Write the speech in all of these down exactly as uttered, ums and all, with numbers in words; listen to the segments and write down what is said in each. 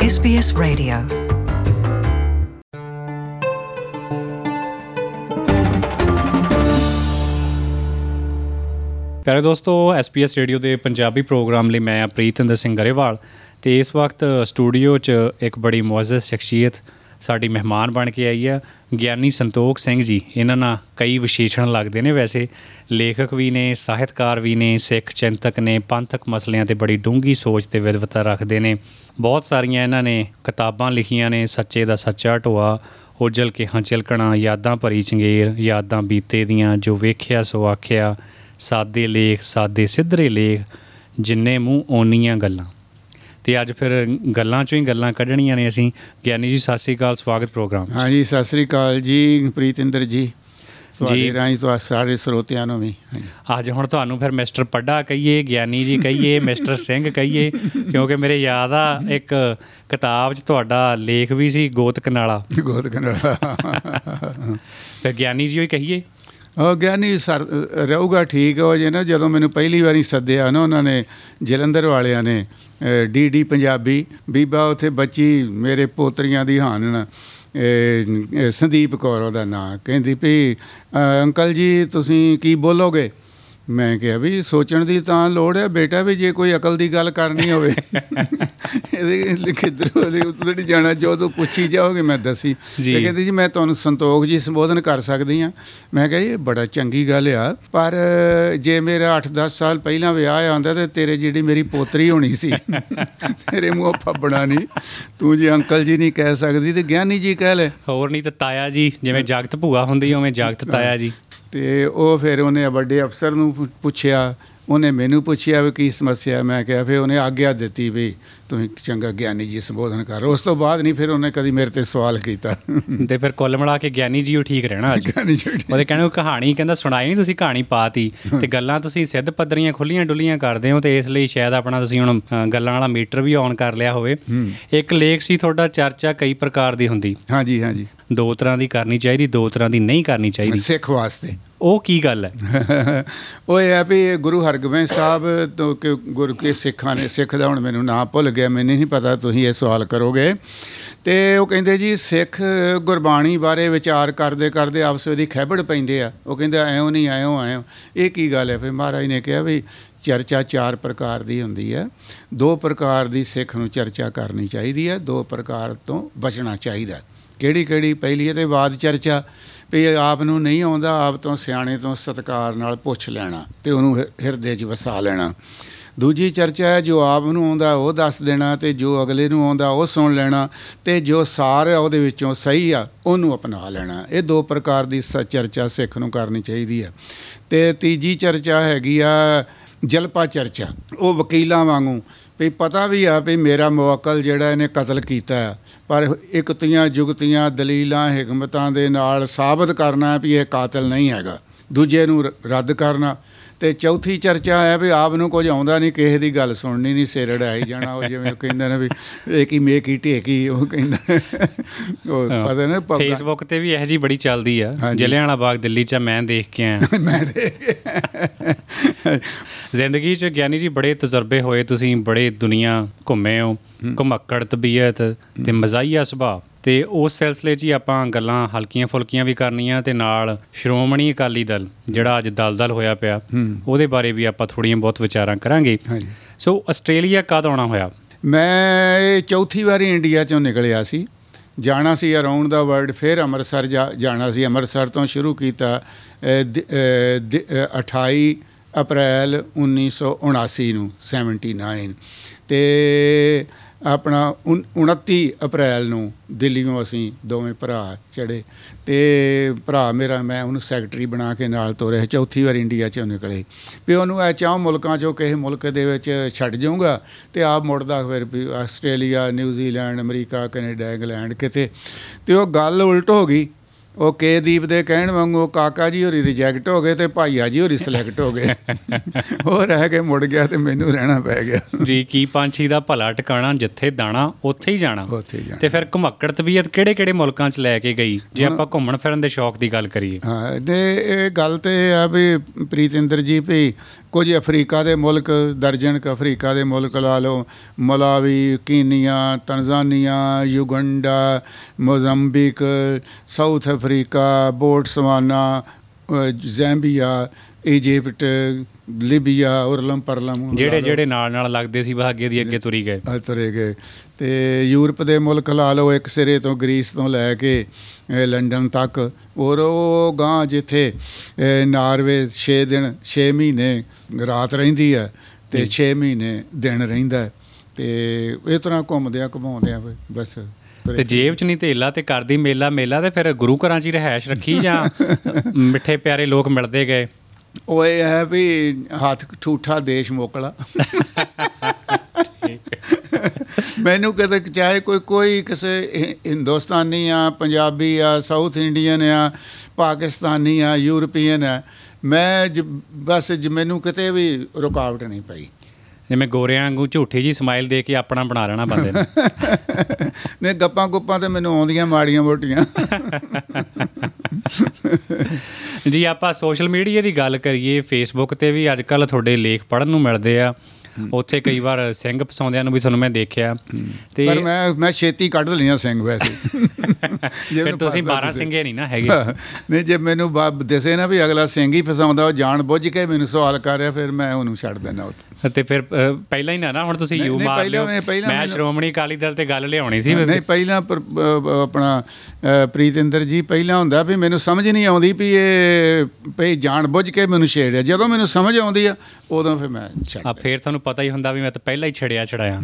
S B S Radio। ਪਿਆਰੇ ਦੋਸਤੋ, S B S radio ਦੇ ਪੰਜਾਬੀ ਪ੍ਰੋਗਰਾਮ ਲਈ ਮੈਂ ਪ੍ਰੀਤਿੰਦਰ ਸਿੰਘ ਗਰੇਵਾਲ ਅਤੇ ਇਸ ਵਕਤ ਸਟੂਡੀਓ 'ਚ ਇੱਕ ਬੜੀ ਮੁਅੱਜ਼ਜ਼ ਸ਼ਖਸੀਅਤ ਸਾਡੀ ਮਹਿਮਾਨ ਬਣ ਕੇ ਆਈ ਆ, ਗਿਆਨੀ ਸੰਤੋਖ ਸਿੰਘ ਜੀ। ਇਹਨਾਂ ਨਾਲ ਕਈ ਵਿਸ਼ੇਸ਼ਣ ਲੱਗਦੇ ਨੇ, ਵੈਸੇ ਲੇਖਕ ਵੀ ਨੇ, ਸਾਹਿਤਕਾਰ ਵੀ ਨੇ, ਸਿੱਖ ਚਿੰਤਕ ਨੇ, ਪੰਥਕ ਮਸਲਿਆਂ 'ਤੇ ਬੜੀ ਡੂੰਘੀ ਸੋਚ ਅਤੇ ਵਿਦਵਤਾ ਰੱਖਦੇ ਨੇ। ਬਹੁਤ ਸਾਰੀਆਂ ਇਹਨਾਂ ਨੇ ਕਿਤਾਬਾਂ ਲਿਖੀਆਂ ਨੇ, ਸੱਚੇ ਦਾ ਸੱਚਾ ਢੋਆ, ਉਜਲ ਕੇ ਹਾਂ ਚਿਲਕਣਾ, ਯਾਦਾਂ ਭਰੀ ਚੰਗੇਰ, ਯਾਦਾਂ ਬੀਤੇ ਦੀਆਂ, ਜੋ ਵੇਖਿਆ ਸੋ ਆਖਿਆ, ਸਾਦੇ ਲੇਖ, ਸਾਦੇ ਸਿੱਧਰੇ ਲੇਖ, ਜਿੰਨੇ ਮੂੰਹ ਓਨੀਆਂ ਗੱਲਾਂ। ਅਤੇ ਅੱਜ ਫਿਰ ਗੱਲਾਂ 'ਚੋਂ ਹੀ ਗੱਲਾਂ ਕੱਢਣੀਆਂ ਨੇ ਅਸੀਂ। ਗਿਆਨੀ ਜੀ ਸਤਿ ਸ਼੍ਰੀ ਅਕਾਲ, ਸਵਾਗਤ ਪ੍ਰੋਗਰਾਮ। ਹਾਂਜੀ, ਸਤਿ ਸ਼੍ਰੀ ਅਕਾਲ ਜੀ ਪ੍ਰੀਤਿੰਦਰ ਜੀ। ਤੁਹਾਡੇ ਰਾਹੀਂ ਸਾਰੇ ਸਰੋਤਿਆਂ ਨੂੰ ਵੀ ਅੱਜ ਹੁਣ ਤੁਹਾਨੂੰ ਫਿਰ ਮਿਸਟਰ ਪੱਡਾ ਕਹੀਏ, ਗਿਆਨੀ ਜੀ ਕਹੀਏ, ਮਿਸਟਰ ਸਿੰਘ ਕਹੀਏ, ਕਿਉਂਕਿ ਮੇਰੇ ਯਾਦ ਆ ਇੱਕ ਕਿਤਾਬ 'ਚ ਤੁਹਾਡਾ ਲੇਖ ਵੀ ਸੀ, ਗੋਤ ਕਨਾਲਾ। ਗੋਤ ਕਨਾਲਾ ਫਿਰ ਗਿਆਨੀ ਜੀ ਉਹ ਹੀ ਕਹੀਏ। ਉਹ ਗਿਆਨੀ ਸਰ ਰਹੂਗਾ ਠੀਕ ਹੋ ਜੇ ਨਾ। ਜਦੋਂ ਮੈਨੂੰ ਪਹਿਲੀ ਵਾਰੀ ਸੱਦਿਆ ਨਾ ਉਹਨਾਂ ਨੇ, ਜਲੰਧਰ ਵਾਲਿਆਂ ਨੇ, ਡੀ ਡੀ ਪੰਜਾਬੀ, ਬੀਬਾ ਉੱਥੇ ਬੱਚੀ ਮੇਰੇ ਪੋਤਰੀਆਂ ਦੀ ਹਾਨਣ, ਸੰਦੀਪ ਕੌਰ ਉਹਦਾ ਨਾਂ, ਕਹਿੰਦੀ ਵੀ ਅੰਕਲ ਜੀ ਤੁਸੀਂ ਕੀ ਬੋਲੋਗੇ? ਮੈਂ ਕਿਹਾ ਵੀ ਸੋਚਣ ਦੀ ਤਾਂ ਲੋੜ ਹੈ ਬੇਟਾ, ਵੀ ਜੇ ਕੋਈ ਅਕਲ ਦੀ ਗੱਲ ਕਰਨੀ ਹੋਵੇ ਇਹਦੇ ਕਿੱਧਰੋਂ ਉੱਧਰ ਨਹੀਂ ਜਾਣਾ, ਜੋ ਤੂੰ ਪੁੱਛੀ ਜਾਓਗੇ ਮੈਂ ਦੱਸੀ। ਇਹ ਕਹਿੰਦੀ ਜੀ ਮੈਂ ਤੁਹਾਨੂੰ ਸੰਤੋਖ ਜੀ ਸੰਬੋਧਨ ਕਰ ਸਕਦੀ ਹਾਂ। ਮੈਂ ਕਿਹਾ ਇਹ ਬੜਾ ਚੰਗੀ ਗੱਲ ਆ, ਪਰ ਜੇ ਮੇਰਾ ਅੱਠ ਦਸ ਸਾਲ ਪਹਿਲਾਂ ਵਿਆਹ ਆਉਂਦਾ ਤਾਂ ਤੇਰੇ ਜਿਹੜੀ ਮੇਰੀ ਪੋਤਰੀ ਹੋਣੀ ਸੀ, ਤੇਰੇ ਮੂੰਹ ਫੱਬਣਾ ਨਹੀਂ, ਤੂੰ ਜੇ ਅੰਕਲ ਜੀ ਨਹੀਂ ਕਹਿ ਸਕਦੀ ਤੇ ਗਿਆਨੀ ਜੀ ਕਹਿ ਲੈ। ਹੋਰ ਨਹੀਂ ਤਾਂ ਤਾਇਆ ਜੀ, ਜਿਵੇਂ ਜਗਤ ਭੂਆ ਹੁੰਦੀ ਉਵੇਂ ਜਗਤ ਤਾਇਆ ਜੀ। ਅਤੇ ਉਹ ਫਿਰ ਉਹਨੇ ਵੱਡੇ ਅਫਸਰ ਨੂੰ ਪੁੱਛਿਆ, ਉਹਨੇ ਮੈਨੂੰ ਪੁੱਛਿਆ ਵੀ ਕੀ ਸਮੱਸਿਆ। ਮੈਂ ਕਿਹਾ ਫਿਰ ਉਹਨੇ ਆਗਿਆ ਦਿੱਤੀ ਵੀ ਤੁਸੀਂ ਚੰਗਾ ਗਿਆਨੀ ਜੀ ਸੰਬੋਧਨ ਕਰ। ਉਸ ਤੋਂ ਬਾਅਦ ਨਹੀਂ ਫਿਰ ਉਹਨੇ ਕਦੀ ਮੇਰੇ 'ਤੇ ਸਵਾਲ ਕੀਤਾ। ਅਤੇ ਫਿਰ ਕੁੱਲ ਮਿਲਾ ਕੇ ਗਿਆਨੀ ਜੀ ਉਹ ਠੀਕ ਰਹਿਣਾ। ਗਿਆਨੀ ਜੀ ਉਹਦੇ ਕਹਿਣਾ ਕਹਾਣੀ ਕਹਿੰਦਾ ਸੁਣਾਈ ਨਹੀਂ, ਤੁਸੀਂ ਕਹਾਣੀ ਪਾਤੀ ਅਤੇ ਗੱਲਾਂ ਤੁਸੀਂ ਸਿੱਧ ਪੱਧਰੀਆਂ ਖੁੱਲ੍ਹੀਆਂ ਡੁੱਲੀਆਂ ਕਰਦੇ ਹੋ, ਅਤੇ ਇਸ ਲਈ ਸ਼ਾਇਦ ਆਪਣਾ ਤੁਸੀਂ ਹੁਣ ਗੱਲਾਂ ਵਾਲਾ ਮੀਟਰ ਵੀ ਔਨ ਕਰ ਲਿਆ ਹੋਵੇ। ਇੱਕ ਲੇਖ ਸੀ ਤੁਹਾਡਾ, ਚਰਚਾ ਕਈ ਪ੍ਰਕਾਰ ਦੀ ਹੁੰਦੀ। ਹਾਂਜੀ ਹਾਂਜੀ। ਦੋ ਤਰ੍ਹਾਂ ਦੀ ਕਰਨੀ ਚਾਹੀਦੀ, ਦੋ ਤਰ੍ਹਾਂ ਦੀ ਨਹੀਂ ਕਰਨੀ ਚਾਹੀਦੀ ਸਿੱਖ ਵਾਸਤੇ। ਉਹ ਕੀ ਗੱਲ ਹੈ? ਉਹ ਇਹ ਹੈ ਵੀ ਗੁਰੂ ਹਰਗੋਬਿੰਦ ਸਾਹਿਬ ਤੋਂ ਕਿ ਗੁਰੂ ਕੇ ਸਿੱਖਾਂ ਨੇ, ਸਿੱਖ ਦਾ ਹੁਣ ਮੈਨੂੰ ਨਾਂ ਭੁੱਲ ਗਿਆ, ਮੈਨੂੰ ਨਹੀਂ ਪਤਾ, ਤੁਸੀਂ ਇਹ ਸਵਾਲ ਕਰੋਗੇ। ਅਤੇ ਉਹ ਕਹਿੰਦੇ ਜੀ ਸਿੱਖ ਗੁਰਬਾਣੀ ਬਾਰੇ ਵਿਚਾਰ ਕਰਦੇ ਕਰਦੇ ਆਪਸ ਵਿੱਚ ਖਹਿਬੜ ਪੈਂਦੇ ਆ। ਉਹ ਕਹਿੰਦੇ ਐਂ ਨਹੀਂ, ਐਂ ਐਂ ਇਹ ਕੀ ਗੱਲ ਹੈ? ਫਿਰ ਮਹਾਰਾਜ ਨੇ ਕਿਹਾ ਵੀ ਚਰਚਾ ਚਾਰ ਪ੍ਰਕਾਰ ਦੀ ਹੁੰਦੀ ਹੈ। ਦੋ ਪ੍ਰਕਾਰ ਦੀ ਸਿੱਖ ਨੂੰ ਚਰਚਾ ਕਰਨੀ ਚਾਹੀਦੀ ਹੈ, ਦੋ ਪ੍ਰਕਾਰ ਤੋਂ ਬਚਣਾ ਚਾਹੀਦਾ। ਕਿਹੜੀ ਕਿਹੜੀ? ਪਹਿਲੀ ਹੈ ਤੇ ਬਾਦ ਚਰਚਾ, ਵੀ ਆਪ ਨੂੰ ਨਹੀਂ ਆਉਂਦਾ, ਆਪ ਤੋਂ ਸਿਆਣੇ ਤੋਂ ਸਤਿਕਾਰ ਨਾਲ ਪੁੱਛ ਲੈਣਾ ਅਤੇ ਉਹਨੂੰ ਹਿਰਦੇ 'ਚ ਵਸਾ ਲੈਣਾ। ਦੂਜੀ ਚਰਚਾ ਹੈ ਜੋ ਆਪ ਨੂੰ ਆਉਂਦਾ ਉਹ ਦੱਸ ਦੇਣਾ, ਅਤੇ ਜੋ ਅਗਲੇ ਨੂੰ ਆਉਂਦਾ ਉਹ ਸੁਣ ਲੈਣਾ, ਅਤੇ ਜੋ ਸਾਰ ਆ ਉਹਦੇ ਵਿੱਚੋਂ ਸਹੀ ਆ ਉਹਨੂੰ ਅਪਣਾ ਲੈਣਾ। ਇਹ ਦੋ ਪ੍ਰਕਾਰ ਦੀ ਸ ਚਰਚਾ ਸਿੱਖ ਨੂੰ ਕਰਨੀ ਚਾਹੀਦੀ ਹੈ। ਅਤੇ ਤੀਜੀ ਚਰਚਾ ਹੈਗੀ ਆ ਜਲਪਾ ਚਰਚਾ। ਉਹ ਵਕੀਲਾਂ ਵਾਂਗੂ ਵੀ ਪਤਾ ਵੀ ਆ ਵੀ ਮੇਰਾ ਮੁਵੱਕਲ ਜਿਹੜਾ ਇਹਨੇ ਕਤਲ ਕੀਤਾ, ਪਰ ਇਕਤੀਆਂ ਜੁਗਤੀਆਂ ਦਲੀਲਾਂ ਹਿਕਮਤਾਂ ਦੇ ਨਾਲ ਸਾਬਤ ਕਰਨਾ ਵੀ ਇਹ ਕਾਤਲ ਨਹੀਂ ਹੈਗਾ, ਦੂਜੇ ਨੂੰ ਰੱਦ ਕਰਨਾ। ਅਤੇ ਚੌਥੀ ਚਰਚਾ ਹੈ ਵੀ ਆਪ ਨੂੰ ਕੁਝ ਆਉਂਦਾ ਨਹੀਂ, ਕਿਸੇ ਦੀ ਗੱਲ ਸੁਣਨੀ ਨਹੀਂ, ਸਿਰ ਅੜਾਈ ਜਾਣਾ। ਉਹ ਜਿਵੇਂ ਕਹਿੰਦੇ ਨੇ ਵੀ ਇਹ ਕੀ ਮੇਕੀ ਢੇਕੀ, ਉਹ ਕਹਿੰਦਾ ਉਹ ਪਤਾ ਨਾ ਫੇਸਬੁੱਕ 'ਤੇ ਵੀ ਇਹੋ ਜਿਹੀ ਬੜੀ ਚੱਲਦੀ ਆ। ਜਲਿਆਂਵਾਲਾ ਬਾਗ ਦਿੱਲੀ 'ਚ ਮੈਂ ਦੇਖ ਕੇ ਆਇਆ। ਮੈਂ ਜ਼ਿੰਦਗੀ 'ਚ ਗਿਆਨੀ ਜੀ ਬੜੇ ਤਜਰਬੇ ਹੋਏ, ਤੁਸੀਂ ਬੜੇ ਦੁਨੀਆ ਘੁੰਮੇ ਹੋ, ਘੁਮੱਕੜ ਤਬੀਅਤ ਅਤੇ ਮਜ਼ਾਹੀਆ ਸੁਭਾਅ। ਅਤੇ ਉਸ ਸਿਲਸਿਲੇ 'ਚ ਹੀ ਆਪਾਂ ਗੱਲਾਂ ਹਲਕੀਆਂ ਫੁਲਕੀਆਂ ਵੀ ਕਰਨੀਆਂ, ਅਤੇ ਨਾਲ ਸ਼੍ਰੋਮਣੀ ਅਕਾਲੀ ਦਲ ਜਿਹੜਾ ਅੱਜ ਦਲ ਦਲ ਹੋਇਆ ਪਿਆ ਉਹਦੇ ਬਾਰੇ ਵੀ ਆਪਾਂ ਥੋੜ੍ਹੀਆਂ ਬਹੁਤ ਵਿਚਾਰਾਂ ਕਰਾਂਗੇ। ਸੋ ਆਸਟ੍ਰੇਲੀਆ ਕਦ ਆਉਣਾ ਹੋਇਆ? ਮੈਂ ਇਹ ਚੌਥੀ ਵਾਰੀ ਇੰਡੀਆ 'ਚੋਂ ਨਿਕਲਿਆ ਸੀ। ਜਾਣਾ ਸੀ ਅਰਾਊਂਡ ਦਾ ਵਰਲਡ, ਫਿਰ ਅੰਮ੍ਰਿਤਸਰ ਜਾ ਜਾਣਾ ਸੀ। ਅੰਮ੍ਰਿਤਸਰ ਤੋਂ ਸ਼ੁਰੂ ਕੀਤਾ ਅਠਾਈ ਅਪ੍ਰੈਲ ਉੱਨੀ ਸੌ ਉਣਾਸੀ ਨੂੰ, ਸੈਵਨਟੀ ਨਾਈਨ ਅਤੇ ਆਪਣਾ ਉਨ ਉਨੱਤੀ ਅਪ੍ਰੈਲ ਨੂੰ ਦਿੱਲੀੋਂ ਅਸੀਂ ਦੋਵੇਂ ਭਰਾ ਚੜ੍ਹੇ, ਅਤੇ ਭਰਾ ਮੇਰਾ, ਮੈਂ ਉਹਨੂੰ ਸੈਕਟਰੀ ਬਣਾ ਕੇ ਨਾਲ ਤੋਰਿਆ। ਚੌਥੀ ਵਾਰ ਇੰਡੀਆ 'ਚੋਂ ਨਿਕਲੇ ਵੀ ਉਹਨੂੰ ਇਹ ਚਾਹ ਮੁਲਕਾਂ 'ਚੋਂ ਕਿਸੇ ਮੁਲਕ ਦੇ ਵਿੱਚ ਛੱਡ ਜਾਊਂਗਾ ਅਤੇ ਆਪ ਮੁੜਦਾ ਫਿਰ ਵੀ Australia, New Zealand, America, Canada, England ਕਿਤੇ। ਅਤੇ ਉਹ ਗੱਲ ਉਲਟ ਹੋ ਗਈ। ਉਹ ਕੇ ਦੀਪ ਦੇ ਕਹਿਣ ਵਾਂਗੂ ਕਾਕਾ ਜੀ ਹੋਰੀ ਰਿਜੈਕਟ ਹੋ ਗਏ ਅਤੇ ਭਾਈਆ ਜੀ ਹੋਰੀ ਸਿਲੈਕਟ ਹੋ ਗਏ। ਉਹ ਰਹਿ ਕੇ ਮੁੜ ਗਿਆ ਅਤੇ ਮੈਨੂੰ ਰਹਿਣਾ ਪੈ ਗਿਆ। ਜੀ, ਕੀ ਪੰਛੀ ਦਾ ਭਲਾ ਟਿਕਾਣਾ, ਜਿੱਥੇ ਦਾਣਾ ਉੱਥੇ ਹੀ ਜਾਣਾ। ਉੱਥੇ ਹੀ ਜਾਣਾ। ਅਤੇ ਫਿਰ ਘੁਮੱਕੜ ਤਬੀਅਤ ਕਿਹੜੇ ਕਿਹੜੇ ਮੁਲਕਾਂ 'ਚ ਲੈ ਕੇ ਗਈ, ਜੇ ਆਪਾਂ ਘੁੰਮਣ ਫਿਰਨ ਦੇ ਸ਼ੌਕ ਦੀ ਗੱਲ ਕਰੀਏ? ਹਾਂ, ਅਤੇ ਇਹ ਗੱਲ ਤਾਂ ਇਹ ਆ ਵੀ ਪ੍ਰੀਤਿੰਦਰ ਜੀ, ਵੀ ਕੁਝ ਅਫਰੀਕਾ ਦੇ ਮੁਲਕ, ਦਰਜਨ ਕੁ ਅਫਰੀਕਾ ਦੇ ਮੁਲਕ ਲਾ ਲਓ, Malawi, Kenya, Tanzania, Uganda, Mozambique, South Africa, Botswana, Zambia, Egypt, Libya, ਉਰਲਮ ਪਰਲਮ, ਜਿਹੜੇ ਜਿਹੜੇ ਨਾਲ ਨਾਲ ਲੱਗਦੇ ਸੀ ਵਹਾਗੇ ਦੀ ਅੱਗੇ ਤੁਰੀ ਗਏ ਤੁਰੇ ਗਏ। ਅਤੇ ਯੂਰਪ ਦੇ ਮੁਲਕ ਲਾ ਲਓ, ਇੱਕ ਸਿਰੇ ਤੋਂ ਗਰੀਸ ਤੋਂ ਲੈ ਕੇ ਲੰਡਨ ਤੱਕ, ਔਰ ਉਹ ਗਾਂ ਜਿੱਥੇ ਨਾਰਵੇ ਛੇ ਦਿਨ ਛੇ ਮਹੀਨੇ ਰਾਤ ਰਹਿੰਦੀ ਹੈ ਅਤੇ ਛੇ ਮਹੀਨੇ ਦਿਨ ਰਹਿੰਦਾ, ਅਤੇ ਇਸ ਤਰ੍ਹਾਂ ਘੁੰਮਦਿਆਂ ਘੁਮਾਉਂਦਿਆਂ ਬਸ। ਤੇ ਜੇਬ 'ਚ ਨਹੀਂ ਧੇਲਾ ਤੇ ਕਰਦੀ ਮੇਲਾ ਮੇਲਾ, ਤੇ ਫਿਰ ਗੁਰੂ ਘਰਾਂ 'ਚ ਹੀ ਰਿਹਾਇਸ਼ ਰੱਖੀ ਜਾਂ ਮਿੱਠੇ ਪਿਆਰੇ ਲੋਕ ਮਿਲਦੇ ਗਏ? ਉਹ ਇਹ ਹੈ ਵੀ ਹੱਥ ਠੂਠਾ ਦੇਸ਼ ਮੋਕਲਾ। ਮੈਨੂੰ ਕਦੇ ਚਾਹੇ ਕੋਈ ਕੋਈ ਕਿਸੇ ਹਿੰਦੁਸਤਾਨੀ ਆ, ਪੰਜਾਬੀ ਆ, ਸਾਊਥ ਇੰਡੀਅਨ ਆ, ਪਾਕਿਸਤਾਨੀ ਆ, ਯੂਰਪੀਅਨ ਆ, ਮੈਂ ਜ ਬਸ ਜ ਮੈਨੂੰ ਕਿਤੇ ਵੀ ਰੁਕਾਵਟ ਨਹੀਂ ਪਈ। ਜਿਵੇਂ ਗੋਰਿਆਂ ਵਾਂਗੂ ਝੂਠੀ ਜੀ ਸਮਾਈਲ ਦੇ ਕੇ ਆਪਣਾ ਬਣਾ ਲੈਣਾ ਬੰਦੇ ਨੇ। ਨਹੀਂ, ਗੱਪਾਂ ਗੁੱਪਾਂ ਤਾਂ ਮੈਨੂੰ ਆਉਂਦੀਆਂ ਮਾੜੀਆਂ ਮੋਟੀਆਂ। ਜੀ ਆਪਾਂ ਸੋਸ਼ਲ ਮੀਡੀਆ ਦੀ ਗੱਲ ਕਰੀਏ, ਫੇਸਬੁੱਕ 'ਤੇ ਵੀ ਅੱਜ ਕੱਲ੍ਹ ਤੁਹਾਡੇ ਲੇਖ ਪੜ੍ਹਨ ਨੂੰ ਮਿਲਦੇ ਆ। ਉੱਥੇ ਕਈ ਵਾਰ ਸਿੰਘ ਫਸਾਉਂਦਿਆਂ ਨੂੰ ਵੀ ਤੁਹਾਨੂੰ ਮੈਂ ਦੇਖਿਆ, ਤੇ ਪਰ ਮੈਂ ਮੈਂ ਛੇਤੀ ਕੱਢ ਲਈਆਂ ਸਿੰਘ ਵੈਸੇ। ਫਿਰ ਤੁਸੀਂ ਬਾਰਾਂ ਸਿੰਘੇ ਨਹੀਂ ਨਾ ਹੈਗੇ। ਨਹੀਂ, ਜੇ ਮੈਨੂੰ ਬਾਬ ਦਿਸੇ ਨਾ ਵੀ ਅਗਲਾ ਸਿੰਘ ਹੀ ਫਸਾਉਂਦਾ, ਉਹ ਜਾਣ ਬੁੱਝ ਕੇ ਮੈਨੂੰ ਸਵਾਲ ਕਰ ਰਿਹਾ, ਫਿਰ ਮੈਂ ਉਹਨੂੰ ਛੱਡ ਦਿੰਦਾ ਉੱਥੇ। ਅਤੇ ਫਿਰ ਪਹਿਲਾਂ ਹੀ ਨਾ ਨਾ ਹੁਣ ਤੁਸੀਂ ਯੂ ਮਾਰ ਲਿਓ। ਮੈਂ ਸ਼੍ਰੋਮਣੀ ਅਕਾਲੀ ਦਲ 'ਤੇ ਗੱਲ ਲਿਆਉਣੀ ਸੀ। ਨਹੀਂ, ਪਹਿਲਾਂ ਆਪਣਾ ਪ੍ਰੀਤਿੰਦਰ ਜੀ, ਪਹਿਲਾਂ ਹੁੰਦਾ ਵੀ ਮੈਨੂੰ ਸਮਝ ਨਹੀਂ ਆਉਂਦੀ ਵੀ ਇਹ ਭਈ ਜਾਣ ਬੁੱਝ ਕੇ ਮੈਨੂੰ ਛੇੜਿਆ। ਜਦੋਂ ਮੈਨੂੰ ਸਮਝ ਆਉਂਦੀ ਆ ਉਦੋਂ ਫਿਰ ਮੈਂ ਛੱਡ। ਆ ਫਿਰ ਤੁਹਾਨੂੰ ਪਤਾ ਹੀ ਹੁੰਦਾ ਵੀ ਮੈਂ ਤਾਂ ਪਹਿਲਾਂ ਹੀ ਛੜਿਆ ਛੜਾਇਆ।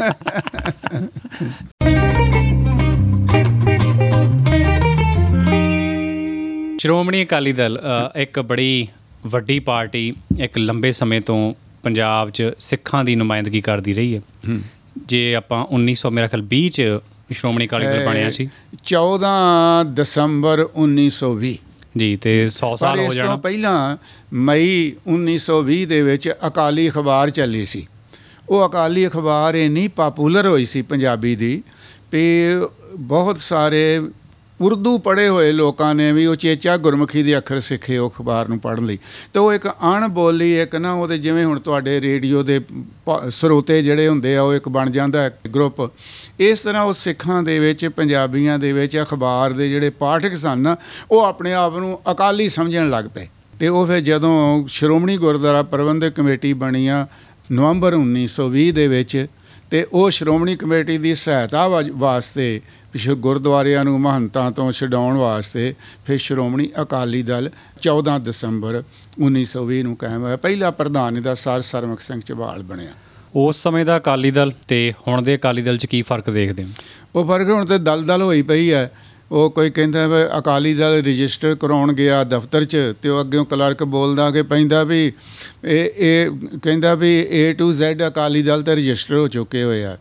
ਸ਼੍ਰੋਮਣੀ ਅਕਾਲੀ ਦਲ ਇੱਕ ਬੜੀ ਵੱਡੀ ਪਾਰਟੀ, ਇੱਕ ਲੰਬੇ ਸਮੇਂ ਤੋਂ ਪੰਜਾਬ 'ਚ ਸਿੱਖਾਂ ਦੀ ਨੁਮਾਇੰਦਗੀ ਕਰਦੀ ਰਹੀ ਹੈ। ਜੇ ਆਪਾਂ ਉੱਨੀ ਸੌ ਮੇਰਾ ਖਿਆਲ ਵੀਹ 'ਚ ਸ਼੍ਰੋਮਣੀ ਅਕਾਲੀ ਦਲ ਬਣਿਆ ਸੀ, ਚੌਦਾਂ ਦਸੰਬਰ ਉੱਨੀ ਸੌ ਵੀਹ ਜੀ, ਤੇ ਸੌ ਸਾਲ ਹੋ ਜਾਣਾ। ਪਹਿਲਾਂ ਮਈ ਉੱਨੀ ਸੌ ਵੀਹ ਦੇ ਵਿੱਚ ਅਕਾਲੀ ਅਖਬਾਰ ਚੱਲੀ ਸੀ। ਉਹ ਅਕਾਲੀ ਅਖਬਾਰ ਇੰਨੀ ਪਾਪੂਲਰ ਹੋਈ ਸੀ ਪੰਜਾਬੀ ਦੀ ਵੀ ਬਹੁਤ ਸਾਰੇ ਉਰਦੂ ਪੜ੍ਹੇ ਹੋਏ ਲੋਕਾਂ ਨੇ ਵੀ ਉਚੇਚਾ ਗੁਰਮੁਖੀ ਦੇ ਅੱਖਰ ਸਿੱਖੇ ਉਹ ਅਖਬਾਰ ਨੂੰ ਪੜ੍ਹਨ ਲਈ। ਅਤੇ ਉਹ ਇੱਕ ਅਣਬੋਲੀ, ਇੱਕ ਨਾ ਉਹਦੇ ਜਿਵੇਂ ਹੁਣ ਤੁਹਾਡੇ ਰੇਡੀਓ ਦੇ ਸਰੋਤੇ ਜਿਹੜੇ ਹੁੰਦੇ ਆ, ਉਹ ਇੱਕ ਬਣ ਜਾਂਦਾ ਗਰੁੱਪ। ਇਸ ਤਰ੍ਹਾਂ ਉਹ ਸਿੱਖਾਂ ਦੇ ਵਿੱਚ, ਪੰਜਾਬੀਆਂ ਦੇ ਵਿੱਚ ਅਖਬਾਰ ਦੇ ਜਿਹੜੇ ਪਾਠਕ ਸਨ, ਉਹ ਆਪਣੇ ਆਪ ਨੂੰ ਅਕਾਲੀ ਸਮਝਣ ਲੱਗ ਪਏ। ਅਤੇ ਉਹ ਫਿਰ ਜਦੋਂ ਸ਼੍ਰੋਮਣੀ ਗੁਰਦੁਆਰਾ ਪ੍ਰਬੰਧਕ ਕਮੇਟੀ ਬਣੀ ਆ ਨਵੰਬਰ ਉੱਨੀ ਸੌ ਵੀਹ ਦੇ ਵਿੱਚ, ਅਤੇ ਉਹ ਸ਼੍ਰੋਮਣੀ ਕਮੇਟੀ ਦੀ ਸਹਾਇਤਾ ਵਾਸਤੇ ਗੁਰਦੁਆਰਿਆਂ ਨੂੰ ਮਹੰਤਾਂ ਤੋਂ ਛਡਾਉਣ ਵਾਸਤੇ ਫਿਰ ਸ਼੍ਰੋਮਣੀ ਅਕਾਲੀ ਦਲ ਚੌਦਾਂ ਦਸੰਬਰ ਉੱਨੀ ਸੌ ਵੀਹ ਨੂੰ ਕਾਇਮ ਹੋਇਆ। ਪਹਿਲਾ ਪ੍ਰਧਾਨ ਇਹਦਾ ਸਰ ਸਰਮੁਖ ਸਿੰਘ ਝਬਾਲ ਬਣਿਆ। ਉਸ ਸਮੇਂ ਦਾ ਅਕਾਲੀ ਦਲ ਤੇ ਹੁਣ ਦੇ ਅਕਾਲੀ ਦਲ 'ਚ ਕੀ ਫਰਕ ਦੇਖਦੇ ਹੋ? ਉਹ ਫਰਕ ਹੁਣ ਤਾਂ ਦਲ ਦਲ ਹੋਈ ਪਈ ਹੈ। ਉਹ ਕੋਈ ਕਹਿੰਦਾ ਵੀ ਅਕਾਲੀ ਦਲ ਰਜਿਸਟਰ ਕਰਾਉਣ ਗਿਆ ਦਫ਼ਤਰ 'ਚ, ਅਤੇ ਉਹ ਅੱਗਿਓਂ ਕਲਰਕ ਬੋਲਦਾ ਕਿ ਪੈਂਦਾ ਵੀ ਇਹ ਇਹ ਕਹਿੰਦਾ ਵੀ A to Z Akali Dal 'ਤੇ ਰਜਿਸਟਰ ਹੋ ਚੁੱਕੇ ਹੋਏ ਆ।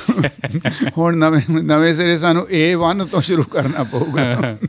ਹੁਣ ਨਵੇਂ ਨਵੇਂ ਸਿਰੇ ਸਾਨੂੰ ਏ ਵਨ ਤੋਂ ਸ਼ੁਰੂ ਕਰਨਾ ਪਊਗਾ।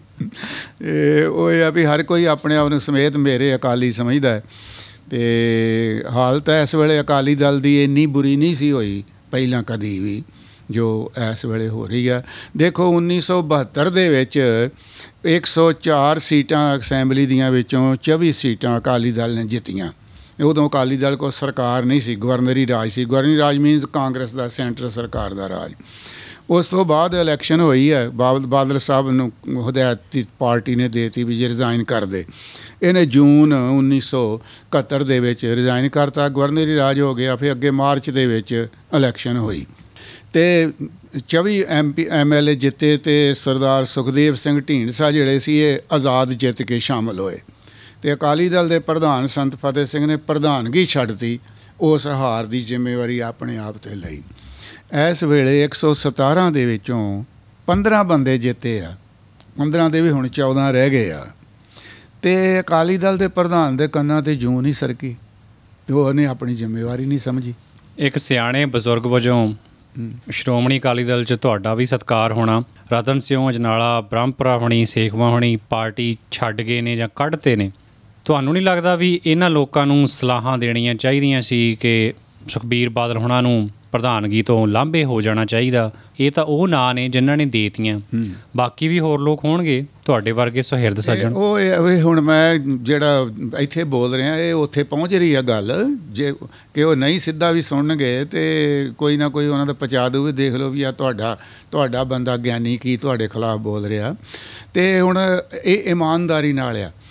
ਇਹ ਉਹ ਇਹ ਆ ਵੀ ਹਰ ਕੋਈ ਆਪਣੇ ਆਪ ਨੂੰ ਸਮੇਤ ਮੇਰੇ ਅਕਾਲੀ ਸਮਝਦਾ ਹੈ। ਅਤੇ ਹਾਲਤ ਇਸ ਵੇਲੇ ਅਕਾਲੀ ਦਲ ਦੀ ਇੰਨੀ ਬੁਰੀ ਨਹੀਂ ਸੀ ਹੋਈ ਪਹਿਲਾਂ ਕਦੀ ਵੀ ਜੋ ਇਸ ਵੇਲੇ ਹੋ ਰਹੀ ਆ। ਦੇਖੋ, ਉੱਨੀ ਸੌ ਬਹੱਤਰ ਦੇ ਵਿੱਚ ਇੱਕ ਸੌ ਚਾਰ ਸੀਟਾਂ ਅਸੈਂਬਲੀ ਦੀਆਂ ਵਿੱਚੋਂ ਚੌਵੀ ਸੀਟਾਂ ਅਕਾਲੀ ਦਲ ਨੇ ਜਿੱਤੀਆਂ। ਉਦੋਂ ਅਕਾਲੀ ਦਲ ਕੋਲ ਸਰਕਾਰ ਨਹੀਂ ਸੀ, ਗਵਰਨਰੀ ਰਾਜ ਸੀ। ਗਵਰਨਰੀ ਰਾਜ ਮੀਨਸ ਕਾਂਗਰਸ ਦਾ, ਸੈਂਟਰ ਸਰਕਾਰ ਦਾ ਰਾਜ। ਉਸ ਤੋਂ ਬਾਅਦ ਇਲੈਕਸ਼ਨ ਹੋਈ ਹੈ। ਬਾਦਲ ਬਾਦਲ ਸਾਹਿਬ ਨੂੰ ਹਦਾਇਤ ਪਾਰਟੀ ਨੇ ਦੇ ਦਿੱਤੀ ਵੀ ਜੇ ਰਿਜ਼ਾਈਨ ਕਰ ਦੇ। ਇਹਨੇ ਜੂਨ ਉੱਨੀ ਸੌ ਇਕਹੱਤਰ ਦੇ ਵਿੱਚ ਰਿਜ਼ਾਈਨ ਕਰਤਾ, ਗਵਰਨਰੀ ਰਾਜ ਹੋ ਗਿਆ। ਫਿਰ ਅੱਗੇ ਮਾਰਚ ਦੇ ਵਿੱਚ ਇਲੈਕਸ਼ਨ ਹੋਈ ਅਤੇ ਚੌਵੀ M P M L A ਜਿੱਤੇ, ਅਤੇ ਸਰਦਾਰ ਸੁਖਦੇਵ ਸਿੰਘ ਢੀਂਡਸਾ ਜਿਹੜੇ ਸੀ ਇਹ ਆਜ਼ਾਦ ਜਿੱਤ ਕੇ ਸ਼ਾਮਲ ਹੋਏ। ਅਤੇ ਅਕਾਲੀ ਦਲ ਦੇ ਪ੍ਰਧਾਨ ਸੰਤ ਫਤਿਹ ਸਿੰਘ ਨੇ ਪ੍ਰਧਾਨਗੀ ਛੱਡਤੀ, ਉਸ ਹਾਰ ਦੀ ਜ਼ਿੰਮੇਵਾਰੀ ਆਪਣੇ ਆਪ 'ਤੇ ਲਈ। ਇਸ ਵੇਲੇ ਇੱਕ ਸੌ ਸਤਾਰਾਂ ਦੇ ਵਿੱਚੋਂ ਪੰਦਰਾਂ ਬੰਦੇ ਜਿੱਤੇ ਆ, ਪੰਦਰਾਂ ਦੇ ਵੀ ਹੁਣ ਚੌਦਾਂ ਰਹਿ ਗਏ ਆ। ਅਤੇ ਅਕਾਲੀ ਦਲ ਦੇ ਪ੍ਰਧਾਨ ਦੇ ਕੰਨਾਂ 'ਤੇ ਜੂੰ ਨਹੀਂ ਸਰਕੀ, ਅਤੇ ਉਹਨੇ ਆਪਣੀ ਜ਼ਿੰਮੇਵਾਰੀ ਨਹੀਂ ਸਮਝੀ। ਇੱਕ ਸਿਆਣੇ ਬਜ਼ੁਰਗ ਵਜੋਂ ਸ਼੍ਰੋਮਣੀ ਅਕਾਲੀ ਦਲ 'ਚ ਤੁਹਾਡਾ ਵੀ ਸਤਿਕਾਰ ਹੋਣਾ। ਰਤਨ ਸਿੰਘ ਅਜਨਾਲਾ, ਬ੍ਰਹਮਪੁਰਾ ਹੋਣੀ, ਸੇਖਵਾਂ ਹੋਣੀ ਪਾਰਟੀ ਛੱਡ ਗਏ ਨੇ ਜਾਂ ਕੱਢਤੇ ਨੇ। ਤੁਹਾਨੂੰ ਨਹੀਂ ਲੱਗਦਾ ਵੀ ਇਹਨਾਂ ਲੋਕਾਂ ਨੂੰ ਸਲਾਹਾਂ ਦੇਣੀਆਂ ਚਾਹੀਦੀਆਂ ਸੀ ਕਿ ਸੁਖਬੀਰ ਬਾਦਲ ਹੋਣਾ ਨੂੰ ਪ੍ਰਧਾਨਗੀ ਤੋਂ ਲਾਂਭੇ ਹੋ ਜਾਣਾ ਚਾਹੀਦਾ। ਇਹ ਤਾਂ ਉਹ ਨਾਂ ਨੇ ਜਿਨ੍ਹਾਂ ਨੇ ਦੇਤੀਆਂ, ਬਾਕੀ ਵੀ ਹੋਰ ਲੋਕ ਹੋਣਗੇ ਤੁਹਾਡੇ ਵਰਗੇ ਸੁਹਿਰਦ ਸੱਜਣ। ਉਹ ਇਹ ਹੁਣ ਮੈਂ ਜਿਹੜਾ ਇੱਥੇ ਬੋਲ ਰਿਹਾ ਇਹ ਉੱਥੇ ਪਹੁੰਚ ਰਹੀ ਆ ਗੱਲ, ਜੇ ਕਿ ਉਹ ਨਹੀਂ ਸਿੱਧਾ ਵੀ ਸੁਣਨਗੇ ਤੇ ਕੋਈ ਨਾ ਕੋਈ ਉਹਨਾਂ ਦਾ ਪਹੁੰਚਾ ਦੂ ਵੀ ਦੇਖ ਲਓ ਵੀ ਆ ਤੁਹਾਡਾ ਤੁਹਾਡਾ ਬੰਦਾ ਗਿਆਨੀ ਕੀ ਤੁਹਾਡੇ ਖਿਲਾਫ ਬੋਲ ਰਿਹਾ। ਤੇ ਹੁਣ ਇਹ ਇਮਾਨਦਾਰੀ ਨਾਲ ਆ।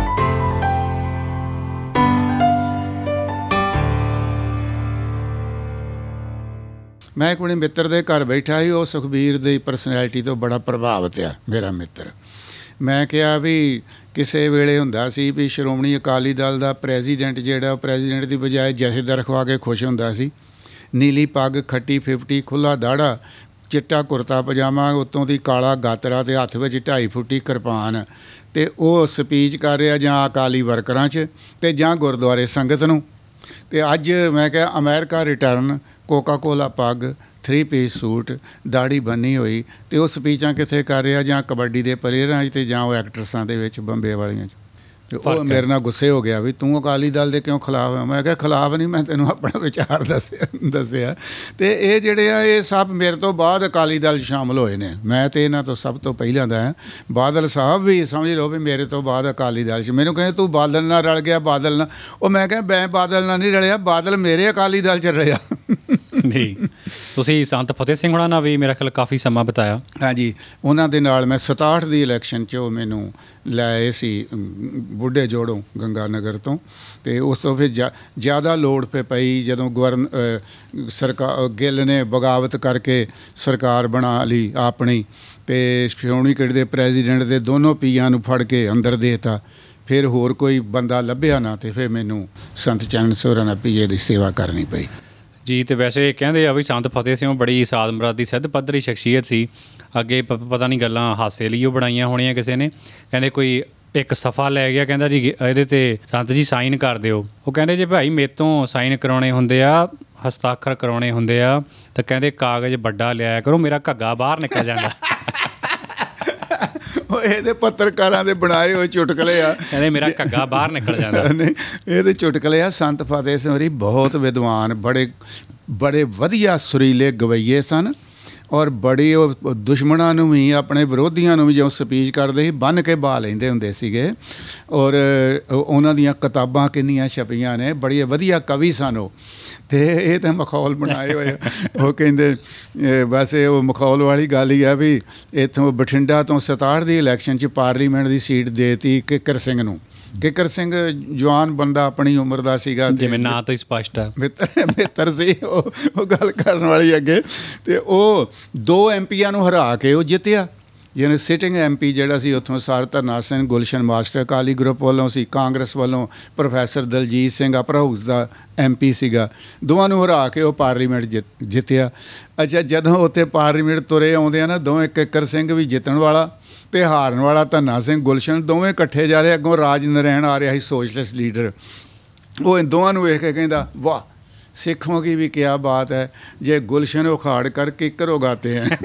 ਮੈਂ ਇੱਕ ਆਪਣੇ ਮਿੱਤਰ ਦੇ ਘਰ ਬੈਠਾ ਸੀ, ਉਹ ਸੁਖਬੀਰ ਦੀ ਪਰਸਨੈਲਿਟੀ ਤੋਂ ਬੜਾ ਪ੍ਰਭਾਵਿਤ ਆ ਮੇਰਾ ਮਿੱਤਰ। ਮੈਂ ਕਿਹਾ ਵੀ ਕਿਸੇ ਵੇਲੇ ਹੁੰਦਾ ਸੀ ਵੀ ਸ਼੍ਰੋਮਣੀ ਅਕਾਲੀ ਦਲ ਦਾ ਪ੍ਰੈਜ਼ੀਡੈਂਟ ਜਿਹੜਾ ਪ੍ਰੈਜ਼ੀਡੈਂਟ ਦੀ ਬਜਾਏ ਜਥੇਦਾਰ ਖਵਾ ਕੇ ਖੁਸ਼ ਹੁੰਦਾ ਸੀ। ਨੀਲੀ ਪੱਗ, ਖੱਟੀ ਫਿਫਟੀ, ਖੁੱਲ੍ਹਾ ਦਾੜਾ, ਚਿੱਟਾ ਕੁਰਤਾ ਪਜਾਮਾ, ਉੱਤੋਂ ਦੀ ਕਾਲਾ ਗਾਤਰਾ ਅਤੇ ਹੱਥ ਵਿੱਚ ਢਾਈ ਫੁੱਟੀ ਕਿਰਪਾਨ, ਅਤੇ ਉਹ ਸਪੀਚ ਕਰ ਰਿਹਾ ਜਾਂ ਅਕਾਲੀ ਵਰਕਰਾਂ 'ਚ ਅਤੇ ਜਾਂ ਗੁਰਦੁਆਰੇ ਸੰਗਤ ਨੂੰ। ਅਤੇ ਅੱਜ ਮੈਂ ਕਿਹਾ ਅਮਰੀਕਾ ਰਿਟਰਨ, ਕੋਕਾ ਕੋਲਾ ਪੱਗ, ਥਰੀ ਪੀਸ ਸੂਟ, ਦਾੜੀ ਬੰਨੀ ਹੋਈ, ਅਤੇ ਉਹ ਸਪੀਚਾਂ ਕਿੱਥੇ ਕਰ ਰਿਹਾ ਜਾਂ ਕਬੱਡੀ ਦੇ ਪਲੇਅਰਾਂ 'ਚ ਅਤੇ ਜਾਂ ਉਹ ਐਕਟਰਸਾਂ ਦੇ ਵਿੱਚ ਬੰਬੇ ਵਾਲੀਆਂ 'ਚ। ਅਤੇ ਉਹ ਮੇਰੇ ਨਾਲ ਗੁੱਸੇ ਹੋ ਗਿਆ ਵੀ ਤੂੰ ਅਕਾਲੀ ਦਲ ਦੇ ਕਿਉਂ ਖਿਲਾਫ ਆ। ਮੈਂ ਕਿਹਾ ਖਿਲਾਫ ਨਹੀਂ, ਮੈਂ ਤੈਨੂੰ ਆਪਣਾ ਵਿਚਾਰ ਦੱਸਿਆ ਦੱਸਿਆ ਅਤੇ ਇਹ ਜਿਹੜੇ ਆ ਇਹ ਸਭ ਮੇਰੇ ਤੋਂ ਬਾਅਦ ਅਕਾਲੀ ਦਲ 'ਚ ਸ਼ਾਮਲ ਹੋਏ ਨੇ। ਮੈਂ ਤਾਂ ਇਹਨਾਂ ਤੋਂ ਸਭ ਤੋਂ ਪਹਿਲਾਂ ਦਾ ਹਾਂ। ਬਾਦਲ ਸਾਹਿਬ ਵੀ ਸਮਝ ਲਓ ਵੀ ਮੇਰੇ ਤੋਂ ਬਾਅਦ ਅਕਾਲੀ ਦਲ 'ਚ। ਮੈਨੂੰ ਕਹਿੰਦੇ ਤੂੰ ਬਾਦਲ ਨਾਲ ਰਲ ਗਿਆ, ਬਾਦਲ ਨਾਲ। ਉਹ ਮੈਂ ਕਿਹਾ ਮੈਂ ਬਾਦਲ ਨਾਲ ਨਹੀਂ ਰਲਿਆ, ਬਾਦਲ ਮੇਰੇ ਅਕਾਲੀ ਦਲ 'ਚ ਰਲਿਆ। ਜੀ, ਤੁਸੀਂ ਸੰਤ ਫਤਿਹ ਸਿੰਘ ਹੋਣਾ ਨਾਲ ਵੀ ਮੇਰਾ ਖਿਆਲ ਕਾਫੀ ਸਮਾਂ ਬਿਤਾਇਆ। ਹਾਂਜੀ, ਉਹਨਾਂ ਦੇ ਨਾਲ ਮੈਂ ਸਤਾਹਠ ਦੀ ਇਲੈਕਸ਼ਨ 'ਚ ਉਹ ਮੈਨੂੰ ਲੈ ਆਏ ਸੀ ਬੁੱਢੇ ਜੋੜੋਂ ਗੰਗਾ ਨਗਰ ਤੋਂ, ਅਤੇ ਉਸ ਤੋਂ ਫਿਰ ਜਾ ਜ਼ਿਆਦਾ ਲੋੜ ਪੈ ਪਈ ਜਦੋਂ ਗਵਰਨ ਸਰਕਾਰ ਗਿੱਲ ਨੇ ਬਗਾਵਤ ਕਰਕੇ ਸਰਕਾਰ ਬਣਾ ਲਈ ਆਪਣੀ, ਅਤੇ ਸ਼੍ਰੋਮਣੀ ਕਮੇਟੀ ਦੇ ਪ੍ਰੈਜ਼ੀਡੈਂਟ ਦੇ ਦੋਨੋਂ ਪੀਆਂ ਨੂੰ ਫੜ ਕੇ ਅੰਦਰ ਦੇ ਤਾ। ਫਿਰ ਹੋਰ ਕੋਈ ਬੰਦਾ ਲੱਭਿਆ ਨਾ, ਅਤੇ ਫਿਰ ਮੈਨੂੰ ਸੰਤ ਚਰਨ ਸੋਹਰਾ ਨਾਲ ਪੀਏ ਦੀ ਸੇਵਾ ਕਰਨੀ ਪਈ। ਜੀ, ਅਤੇ ਵੈਸੇ ਕਹਿੰਦੇ ਆ ਵੀ ਸੰਤ ਫਤਿਹ ਸਿੰਘ ਬੜੀ ਸਾਧ ਮੁਰਾਦੀ ਸਿੱਧ ਪੱਧਰੀ ਸ਼ਖਸੀਅਤ ਸੀ। ਅੱਗੇ ਪ ਪਤਾ ਨਹੀਂ ਗੱਲਾਂ ਹਾਸੇ ਲਈ ਉਹ ਬਣਾਈਆਂ ਹੋਣੀਆਂ ਕਿਸੇ ਨੇ। ਕਹਿੰਦੇ ਕੋਈ ਇੱਕ ਸਫ਼ਾ ਲੈ ਗਿਆ, ਕਹਿੰਦਾ ਜੀ ਇਹਦੇ 'ਤੇ ਸੰਤ ਜੀ ਸਾਈਨ ਕਰ ਦਿਓ। ਉਹ ਕਹਿੰਦੇ ਜੇ ਭਾਈ ਮੇਰੇ ਤੋਂ ਸਾਈਨ ਕਰਾਉਣੇ ਹੁੰਦੇ ਆ, ਹਸਤਾਖਰ ਕਰਾਉਣੇ ਹੁੰਦੇ ਆ, ਤਾਂ ਕਹਿੰਦੇ ਕਾਗਜ਼ ਵੱਡਾ ਲਿਆਇਆ ਕਰੋ, ਮੇਰਾ ਘੱਗਾ ਬਾਹਰ ਨਿਕਲ ਜਾਂਦਾ। ਉਹ ਇਹਦੇ ਪੱਤਰਕਾਰਾਂ ਦੇ ਬਣਾਏ ਹੋਏ ਚੁਟਕਲੇ ਆ। ਕਹਿੰਦੇ ਮੇਰਾ ਘੱਗਾ ਬਾਹਰ ਨਿਕਲ ਜਾਂਦਾ। ਨਹੀਂ, ਇਹਦੇ ਚੁਟਕਲੇ ਆ। ਸੰਤ ਫਤਿਹ ਸਿੰਘ ਹੋਰੀ ਬਹੁਤ ਵਿਦਵਾਨ, ਬੜੇ ਬੜੇ ਵਧੀਆ ਸੁਰੀਲੇ ਗਵਈਏ ਸਨ, ਔਰ ਬੜੀ ਉਹ ਦੁਸ਼ਮਣਾਂ ਨੂੰ ਵੀ ਆਪਣੇ ਵਿਰੋਧੀਆਂ ਨੂੰ ਵੀ ਜਦੋਂ ਸਪੀਚ ਕਰਦੇ ਸੀ ਬੰਨ੍ਹ ਕੇ ਬਹਾ ਲੈਂਦੇ ਹੁੰਦੇ ਸੀਗੇ। ਔਰ ਉਹਨਾਂ ਦੀਆਂ ਕਿਤਾਬਾਂ ਕਿੰਨੀਆਂ ਛਪੀਆਂ ਨੇ, ਬੜੀ ਵਧੀਆ ਕਵੀ ਸਨ ਉਹ। ਅਤੇ ਇਹ ਤਾਂ ਮਖੌਲ ਬਣਾਏ ਹੋਏ। ਉਹ ਕਹਿੰਦੇ ਬਸ ਇਹ ਉਹ ਮਖੌਲ ਵਾਲੀ ਗੱਲ ਹੀ ਆ ਵੀ ਇੱਥੋਂ ਬਠਿੰਡਾ ਤੋਂ ਸਤਾਹਠ ਦੀ ਇਲੈਕਸ਼ਨ 'ਚ ਪਾਰਲੀਮੈਂਟ ਦੀ ਸੀਟ ਦੇ ਤੀ ਕਿੱਕਰ ਸਿੰਘ ਨੂੰ। ਕਿੱਕਰ ਸਿੰਘ ਜਵਾਨ ਬੰਦਾ, ਆਪਣੀ ਉਮਰ ਦਾ ਸੀਗਾ, ਜਿਵੇਂ ਨਾਂ ਤੋਂ ਹੀ ਸਪਸ਼ਟ ਆ, ਮਿੱਤਰ ਮਿੱਤਰ ਸੀ ਉਹ ਉਹ ਗੱਲ ਕਰਨ ਵਾਲੀ ਅੱਗੇ। ਅਤੇ ਉਹ ਦੋ ਐਮ ਪੀਆਂ ਨੂੰ ਹਰਾ ਕੇ ਉਹ ਜਿੱਤਿਆ। ਜਿਵੇਂ ਸਿਟਿੰਗ ਐਮ ਪੀ ਜਿਹੜਾ ਸੀ ਉੱਥੋਂ ਸਰ ਧਰਨਾ ਸਿੰਘ ਗੁਲਸ਼ਨ ਮਾਸਟਰ ਅਕਾਲੀ ਗਰੁੱਪ ਵੱਲੋਂ ਸੀ, ਕਾਂਗਰਸ ਵੱਲੋਂ professor Daljit Singh upper house ਦਾ ਐਮ ਪੀ ਸੀਗਾ। ਦੋਵਾਂ ਨੂੰ ਹਰਾ ਕੇ ਉਹ ਪਾਰਲੀਮੈਂਟ ਜਿੱਤ ਜਿੱਤਿਆ। ਅੱਛਾ, ਜਦੋਂ ਉੱਥੇ ਪਾਰਲੀਮੈਂਟ ਤੁਰੇ ਆਉਂਦੇ ਆ ਨਾ, ਦੋਵੇਂ ਕਿੱਕਰ ਸਿੰਘ ਵੀ ਜਿੱਤਣ ਵਾਲਾ ਅਤੇ ਹਾਰਨ ਵਾਲਾ ਧੰਨਾ ਸਿੰਘ ਗੁਲਸ਼ਨ, ਦੋਵੇਂ ਇਕੱਠੇ ਜਾ ਰਹੇ। ਅੱਗੋਂ ਰਾਜ ਨਰੈਣ ਆ ਰਿਹਾ ਸੀ ਸੋਸ਼ਲਿਸਟ ਲੀਡਰ। ਉਹ ਇਹ ਦੋਵਾਂ ਨੂੰ ਵੇਖ ਕੇ ਕਹਿੰਦਾ ਵਾਹ ਸਿੱਖੋਂ ਕੀ ਵੀ ਕਿਆ ਬਾਤ ਹੈ, ਜੇ ਗੁਲਸ਼ਨ ਉਖਾੜ ਕਰ ਕਿੱਕਰ ਉਗਾਤੇ ਹੈ।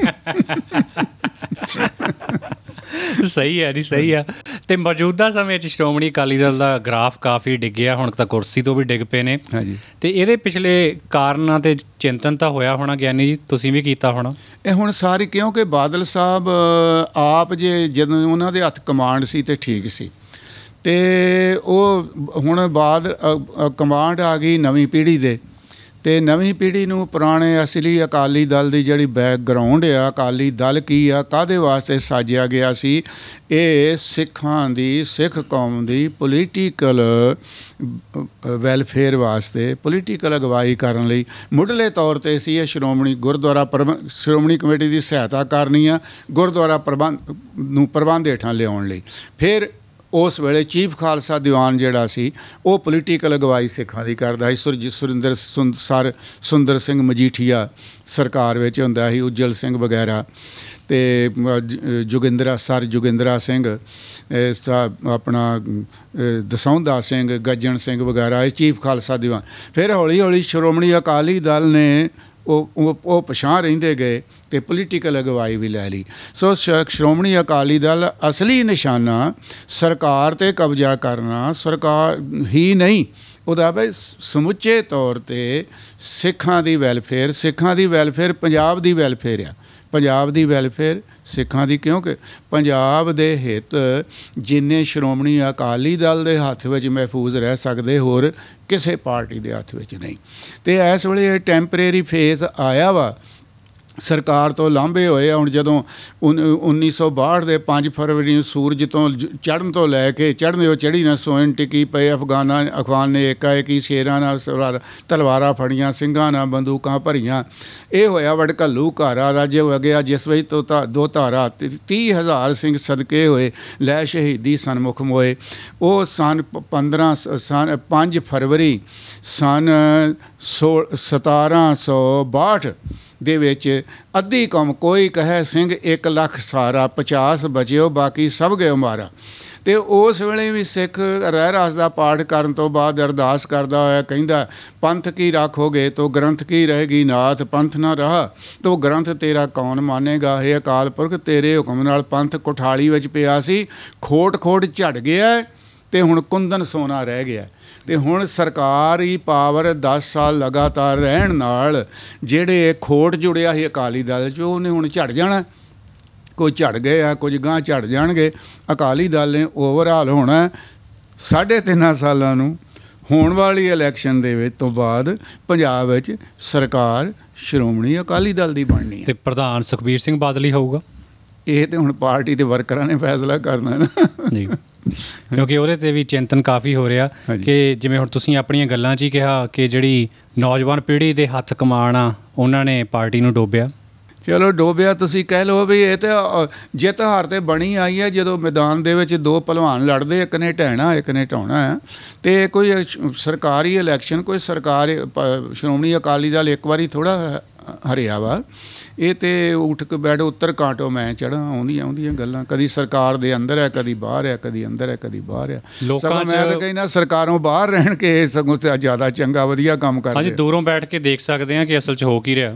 ਸਹੀ ਹੈ ਜੀ, ਸਹੀ ਆ। ਅਤੇ ਮੌਜੂਦਾ ਸਮੇਂ 'ਚ ਸ਼੍ਰੋਮਣੀ ਅਕਾਲੀ ਦਲ ਦਾ ਗ੍ਰਾਫ ਕਾਫੀ ਡਿੱਗਿਆ, ਹੁਣ ਤਾਂ ਕੁਰਸੀ ਤੋਂ ਵੀ ਡਿੱਗ ਪਏ ਨੇ। ਹਾਂਜੀ, ਅਤੇ ਇਹਦੇ ਪਿਛਲੇ ਕਾਰਨਾਂ 'ਤੇ ਚਿੰਤਨ ਤਾਂ ਹੋਇਆ ਹੋਣਾ ਗਿਆਨੀ ਜੀ, ਤੁਸੀਂ ਵੀ ਕੀਤਾ ਹੋਣਾ। ਇਹ ਹੁਣ ਸਾਰੀ, ਕਿਉਂਕਿ ਬਾਦਲ ਸਾਹਿਬ ਆਪ ਜੇ ਜਦੋਂ ਉਹਨਾਂ ਦੇ ਹੱਥ ਕਮਾਂਡ ਸੀ ਤਾਂ ਠੀਕ ਸੀ, ਅਤੇ ਉਹ ਹੁਣ ਬਾਅਦ ਕਮਾਂਡ ਆ ਗਈ ਨਵੀਂ ਪੀੜ੍ਹੀ ਦੇ, ਅਤੇ ਨਵੀਂ ਪੀੜ੍ਹੀ ਨੂੰ ਪੁਰਾਣੇ ਅਸਲੀ ਅਕਾਲੀ ਦਲ ਦੀ ਜਿਹੜੀ ਬੈਕਗਰਾਊਂਡ ਆ, ਅਕਾਲੀ ਦਲ ਕੀ ਆ, ਕਾਹਦੇ ਵਾਸਤੇ ਸਾਜਿਆ ਗਿਆ ਸੀ, ਇਹ ਸਿੱਖਾਂ ਦੀ, ਸਿੱਖ ਕੌਮ ਦੀ ਪੋਲੀਟੀਕਲ ਵੈਲਫੇਅਰ ਵਾਸਤੇ, ਪੋਲੀਟੀਕਲ ਅਗਵਾਈ ਕਰਨ ਲਈ ਮੁੱਢਲੇ ਤੌਰ 'ਤੇ ਸੀ। ਇਹ ਸ਼੍ਰੋਮਣੀ ਗੁਰਦੁਆਰਾ ਪ੍ਰਬੰਧ ਸ਼੍ਰੋਮਣੀ ਕਮੇਟੀ ਦੀ ਸਹਾਇਤਾ ਕਰਨੀ ਆ, ਗੁਰਦੁਆਰਾ ਪ੍ਰਬੰਧ ਨੂੰ ਪ੍ਰਬੰਧ ਹੇਠਾਂ ਲਿਆਉਣ ਲਈ। ਫਿਰ ਉਸ ਵੇਲੇ ਚੀਫ ਖਾਲਸਾ ਦੀਵਾਨ ਜਿਹੜਾ ਸੀ ਉਹ ਪੋਲੀਟੀਕਲ ਅਗਵਾਈ ਸਿੱਖਾਂ ਦੀ ਕਰਦਾ ਸੀ। ਸੁਰਜੀਤ ਸੁਰਿੰਦਰ ਸੁੰ ਸਰ ਸੁੰਦਰ ਸਿੰਘ ਮਜੀਠੀਆ ਸਰਕਾਰ ਵਿੱਚ ਹੁੰਦਾ ਸੀ, ਉੱਜਲ ਸਿੰਘ ਵਗੈਰਾ, ਅਤੇ ਜੋਗਿੰਦਰਾ ਸਰ ਜੋਗਿੰਦਰਾ ਸਿੰਘ, ਆਪਣਾ ਦਸੌਂਦਾ ਸਿੰਘ, ਗੱਜਣ ਸਿੰਘ ਵਗੈਰਾ, ਇਹ ਚੀਫ ਖਾਲਸਾ ਦੀਵਾਨ। ਫਿਰ ਹੌਲੀ ਹੌਲੀ ਸ਼੍ਰੋਮਣੀ ਅਕਾਲੀ ਦਲ ਨੇ ਉਹ ਉਹ ਉਹ ਪਛਾਣ ਰਹਿੰਦੇ ਗਏ ਅਤੇ ਪੋਲੀਟੀਕਲ ਅਗਵਾਈ ਵੀ ਲੈ ਲਈ। ਸੋ ਸ਼੍ਰੋਮਣੀ ਅਕਾਲੀ ਦਲ ਅਸਲੀ ਨਿਸ਼ਾਨਾ ਸਰਕਾਰ 'ਤੇ ਕਬਜ਼ਾ ਕਰਨਾ, ਸਰਕਾਰ ਹੀ ਨਹੀਂ ਉਹਦਾ ਬਈ ਸਮੁੱਚੇ ਤੌਰ 'ਤੇ ਸਿੱਖਾਂ ਦੀ ਵੈਲਫੇਅਰ ਸਿੱਖਾਂ ਦੀ ਵੈਲਫੇਅਰ ਪੰਜਾਬ ਦੀ ਵੈਲਫੇਅਰ ਆ ਪੰਜਾਬ ਦੀ ਵੈਲਫੇਅਰ ਸਿੱਖਾਂ ਦੀ ਕਿਉਂਕਿ ਪੰਜਾਬ ਦੇ ਹਿੱਤ ਜਿੰਨੇ ਸ਼੍ਰੋਮਣੀ ਅਕਾਲੀ ਦਲ ਦੇ ਹੱਥ ਵਿੱਚ ਮਹਿਫੂਜ਼ ਰਹਿ ਸਕਦੇ ਹੋਰ ਕਿਸੇ ਪਾਰਟੀ ਦੇ ਹੱਥ ਵਿੱਚ ਨਹੀਂ। ਅਤੇ ਇਸ ਵੇਲੇ ਇਹ ਟੈਂਪਰੇਰੀ ਫੇਜ਼ ਆਇਆ ਵਾ ਸਰਕਾਰ ਤੋਂ ਲਾਂਭੇ ਹੋਏ ਆ। ਹੁਣ ਜਦੋਂ ਉਨ ਉੱਨੀ ਸੌ ਬਾਹਠ ਦੇ ਪੰਜ ਫਰਵਰੀ ਨੂੰ ਸੂਰਜ ਤੋਂ ਚੜ੍ਹਨ ਤੋਂ ਲੈ ਕੇ ਚੜ੍ਹਨ ਉਹ ਚੜ੍ਹੀ ਨਾ ਸੋਇਨ ਟਿਕੀ ਪਏ ਅਫਗਾਨਾਂ ਅਫਗਾਨ ਨੇ ਏਕਾਏਕੀ ਸ਼ੇਰਾਂ ਨਾਲ ਤਲਵਾਰਾਂ ਫੜੀਆਂ ਸਿੰਘਾਂ ਨਾਲ ਬੰਦੂਕਾਂ ਭਰੀਆਂ। ਇਹ ਹੋਇਆ ਵਡਘੱਲੂ ਘਾਰਾ ਰਾਜੇ ਵਗਿਆ ਜਿਸ ਵਿੱਚ ਤੋਂ ਤਾਂ ਦੋ ਧਾਰਾ ਤੀਹ ਹਜ਼ਾਰ ਸਿੰਘ ਸਦਕੇ ਹੋਏ ਲੈ ਸ਼ਹੀਦੀ ਸਨਮੁਖ ਹੋਏ। ਉਹ ਸਨ ਪੰਦਰਾਂ ਸਨ ਪੰਜ ਫਰਵਰੀ ਸਨ ਸੋ ਸਤਾਰਾਂ ਸੌ ਬਾਹਠ ਦੇ ਵਿੱਚ ਅੱਧੀ ਕੌਮ ਕੋਈ ਕਹੇ ਸਿੰਘ ਇੱਕ ਲੱਖ ਸਾਰਾ ਪਚਾਸ ਬਚਿਓ ਬਾਕੀ ਸਭ ਗਏ ਮਾਰਾ। ਅਤੇ ਉਸ ਵੇਲੇ ਵੀ ਸਿੱਖ ਰਹਿਰਾਸ ਦਾ ਪਾਠ ਕਰਨ ਤੋਂ ਬਾਅਦ ਅਰਦਾਸ ਕਰਦਾ ਹੋਇਆ ਕਹਿੰਦਾ ਪੰਥ ਕੀ ਰਾਖੋਗੇ ਤੋ ਗ੍ਰੰਥ ਕੀ ਰਹੇਗੀ ਨਾਥ ਪੰਥ ਨਾ ਰਹਾ ਤੋ ਗ੍ਰੰਥ ਤੇਰਾ ਕੌਣ ਮਾਨੇਗਾ। ਇਹ ਅਕਾਲ ਪੁਰਖ ਤੇਰੇ ਹੁਕਮ ਨਾਲ ਪੰਥ ਕੋਠਾਲੀ ਵਿੱਚ ਪਿਆ ਸੀ ਖੋਟ ਖੋਟ ਝੜ ਗਿਆ ਅਤੇ ਹੁਣ ਕੁੰਦਨ ਸੋਨਾ ਰਹਿ ਗਿਆ। ਅਤੇ ਹੁਣ ਸਰਕਾਰੀ ਪਾਵਰ ਦਸ ਸਾਲ ਲਗਾਤਾਰ ਰਹਿਣ ਨਾਲ ਜਿਹੜੇ ਖੋਟ ਜੁੜਿਆ ਸੀ ਅਕਾਲੀ ਦਲ 'ਚ ਉਹਨੇ ਹੁਣ ਝੜ ਜਾਣਾ। ਕੁਝ ਝੜ ਗਏ ਆ ਕੁਝ ਗਾਂਹ ਝੜ ਜਾਣਗੇ। ਅਕਾਲੀ ਦਲ ਨੇ ਓਵਰਆਲ ਹੋਣਾ ਸਾਢੇ ਤਿੰਨਾਂ ਸਾਲਾਂ ਨੂੰ ਹੋਣ ਵਾਲੀ ਇਲੈਕਸ਼ਨ ਦੇ ਵਿੱਚ ਤੋਂ ਬਾਅਦ ਪੰਜਾਬ ਵਿੱਚ ਸਰਕਾਰ ਸ਼੍ਰੋਮਣੀ ਅਕਾਲੀ ਦਲ ਦੀ ਬਣਨੀ ਹੈ ਅਤੇ ਪ੍ਰਧਾਨ ਸੁਖਬੀਰ ਸਿੰਘ ਬਾਦਲ ਹੀ ਹੋਊਗਾ। ਇਹ ਤਾਂ ਹੁਣ ਪਾਰਟੀ ਦੇ ਵਰਕਰਾਂ ਨੇ ਫੈਸਲਾ ਕਰਨਾ ਨਾ ਜੀ ਕਿਉਂਕਿ ਉਹਦੇ 'ਤੇ ਵੀ ਚਿੰਤਨ ਕਾਫੀ ਹੋ ਰਿਹਾ ਕਿ ਜਿਵੇਂ ਹੁਣ ਤੁਸੀਂ ਆਪਣੀਆਂ ਗੱਲਾਂ 'ਚ ਹੀ ਕਿਹਾ ਕਿ ਜਿਹੜੀ ਨੌਜਵਾਨ ਪੀੜ੍ਹੀ ਦੇ ਹੱਥ ਕਮਾਣ ਆ ਉਹਨਾਂ ਨੇ ਪਾਰਟੀ ਨੂੰ ਡੋਬਿਆ। ਚਲੋ ਡੋਬਿਆ ਤੁਸੀਂ ਕਹਿ ਲਓ ਵੀ ਇਹ ਤਾਂ ਜਿੱਤ ਹਾਰ ਤਾਂ ਬਣੀ ਆਈ ਹੈ। ਜਦੋਂ ਮੈਦਾਨ ਦੇ ਵਿੱਚ ਦੋ ਭਲਵਾਨ ਲੜਦੇ ਇੱਕ ਨੇ ਢਹਿਣਾ ਇੱਕ ਨੇ ਢਾਉਣਾ ਹੈ ਅਤੇ ਕੋਈ ਸਰਕਾਰੀ ਇਲੈਕਸ਼ਨ ਕੋਈ ਸਰਕਾਰ ਸ਼੍ਰੋਮਣੀ ਅਕਾਲੀ ਦਲ ਇੱਕ ਵਾਰੀ ਥੋੜ੍ਹਾ ਹਰਿਆ ਵਾ। ਇਹ ਤਾਂ ਉੱਠ ਕੇ ਬੈਠ ਉੱਤਰ ਕਾਂਟੋ ਮੈਂ ਚੜ੍ਹਾਂ ਆਉਂਦੀਆਂ ਆਉਂਦੀਆਂ ਗੱਲਾਂ ਕਦੀ ਸਰਕਾਰ ਦੇ ਅੰਦਰ ਹੈ ਕਦੀ ਬਾਹਰ ਹੈ ਕਦੀ ਅੰਦਰ ਹੈ ਕਦੀ ਬਾਹਰ ਹੈ। ਸਗੋਂ ਮੈਂ ਤਾਂ ਕਹਿੰਦਾ ਸਰਕਾਰੋਂ ਬਾਹਰ ਰਹਿਣ ਕੇ ਸਗੋਂ ਜ਼ਿਆਦਾ ਚੰਗਾ ਵਧੀਆ ਕੰਮ ਕਰਦੇ। ਹਾਂਜੀ ਦੂਰੋਂ ਬੈਠ ਕੇ ਦੇਖ ਸਕਦੇ ਹਾਂ ਕਿ ਅਸਲ 'ਚ ਹੋ ਕੀ ਰਿਹਾ।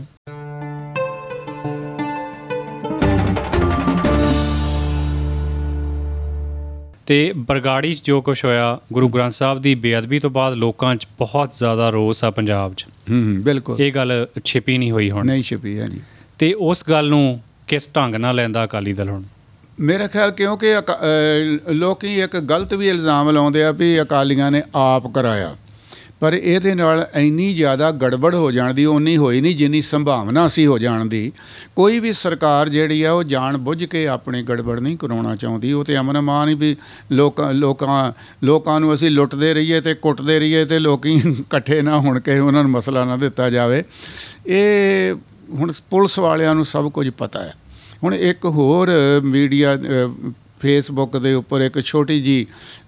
ਅਤੇ ਬਰਗਾੜੀ 'ਚ ਜੋ ਕੁਛ ਹੋਇਆ ਗੁਰੂ ਗ੍ਰੰਥ ਸਾਹਿਬ ਦੀ ਬੇਅਦਬੀ ਤੋਂ ਬਾਅਦ ਲੋਕਾਂ 'ਚ ਬਹੁਤ ਜ਼ਿਆਦਾ ਰੋਸ ਆ ਪੰਜਾਬ 'ਚ। ਹੂੰ ਬਿਲਕੁਲ ਇਹ ਗੱਲ ਛਿਪੀ ਨਹੀਂ ਹੋਈ ਹੁਣ ਨਹੀਂ ਛਿਪੀ ਹੈ ਜੀ। ਅਤੇ ਉਸ ਗੱਲ ਨੂੰ ਕਿਸ ਢੰਗ ਨਾਲ ਲੈਂਦਾ ਅਕਾਲੀ ਦਲ ਹੁਣ? ਮੇਰਾ ਖਿਆਲ ਕਿਉਂਕਿ ਲੋਕ ਇੱਕ ਗਲਤ ਵੀ ਇਲਜ਼ਾਮ ਲਾਉਂਦੇ ਆ ਵੀ ਅਕਾਲੀਆਂ ਨੇ ਆਪ ਕਰਾਇਆ ਪਰ ਇਹਦੇ ਨਾਲ ਇੰਨੀ ਜ਼ਿਆਦਾ ਗੜਬੜ ਹੋ ਜਾਣ ਦੀ ਉਨੀ ਹੋਈ ਨਹੀਂ ਜਿੰਨੀ ਸੰਭਾਵਨਾ ਸੀ ਹੋ ਜਾਣ ਦੀ। ਕੋਈ ਵੀ ਸਰਕਾਰ ਜਿਹੜੀ ਆ ਉਹ ਜਾਣ ਬੁੱਝ ਕੇ ਆਪਣੀ ਗੜਬੜ ਨਹੀਂ ਕਰਾਉਣਾ ਚਾਹੁੰਦੀ। ਉਹ ਤਾਂ ਅਮਨ ਮਾਨ ਹੀ ਵੀ ਲੋਕਾਂ ਲੋਕਾਂ ਲੋਕਾਂ ਨੂੰ ਅਸੀਂ ਲੁੱਟਦੇ ਰਹੀਏ ਅਤੇ ਕੁੱਟਦੇ ਰਹੀਏ ਅਤੇ ਲੋਕ ਇਕੱਠੇ ਨਾ ਹੋਣ ਕੇ ਉਹਨਾਂ ਨੂੰ ਮਸਲਾ ਨਾ ਦਿੱਤਾ ਜਾਵੇ। ਇਹ ਹੁਣ ਪੁਲਿਸ ਵਾਲਿਆਂ ਨੂੰ ਸਭ ਕੁਝ ਪਤਾ ਹੈ। ਹੁਣ ਇੱਕ ਹੋਰ ਮੀਡੀਆ ਫੇਸਬੁੱਕ ਦੇ ਉੱਪਰ ਇੱਕ ਛੋਟੀ ਜਿਹੀ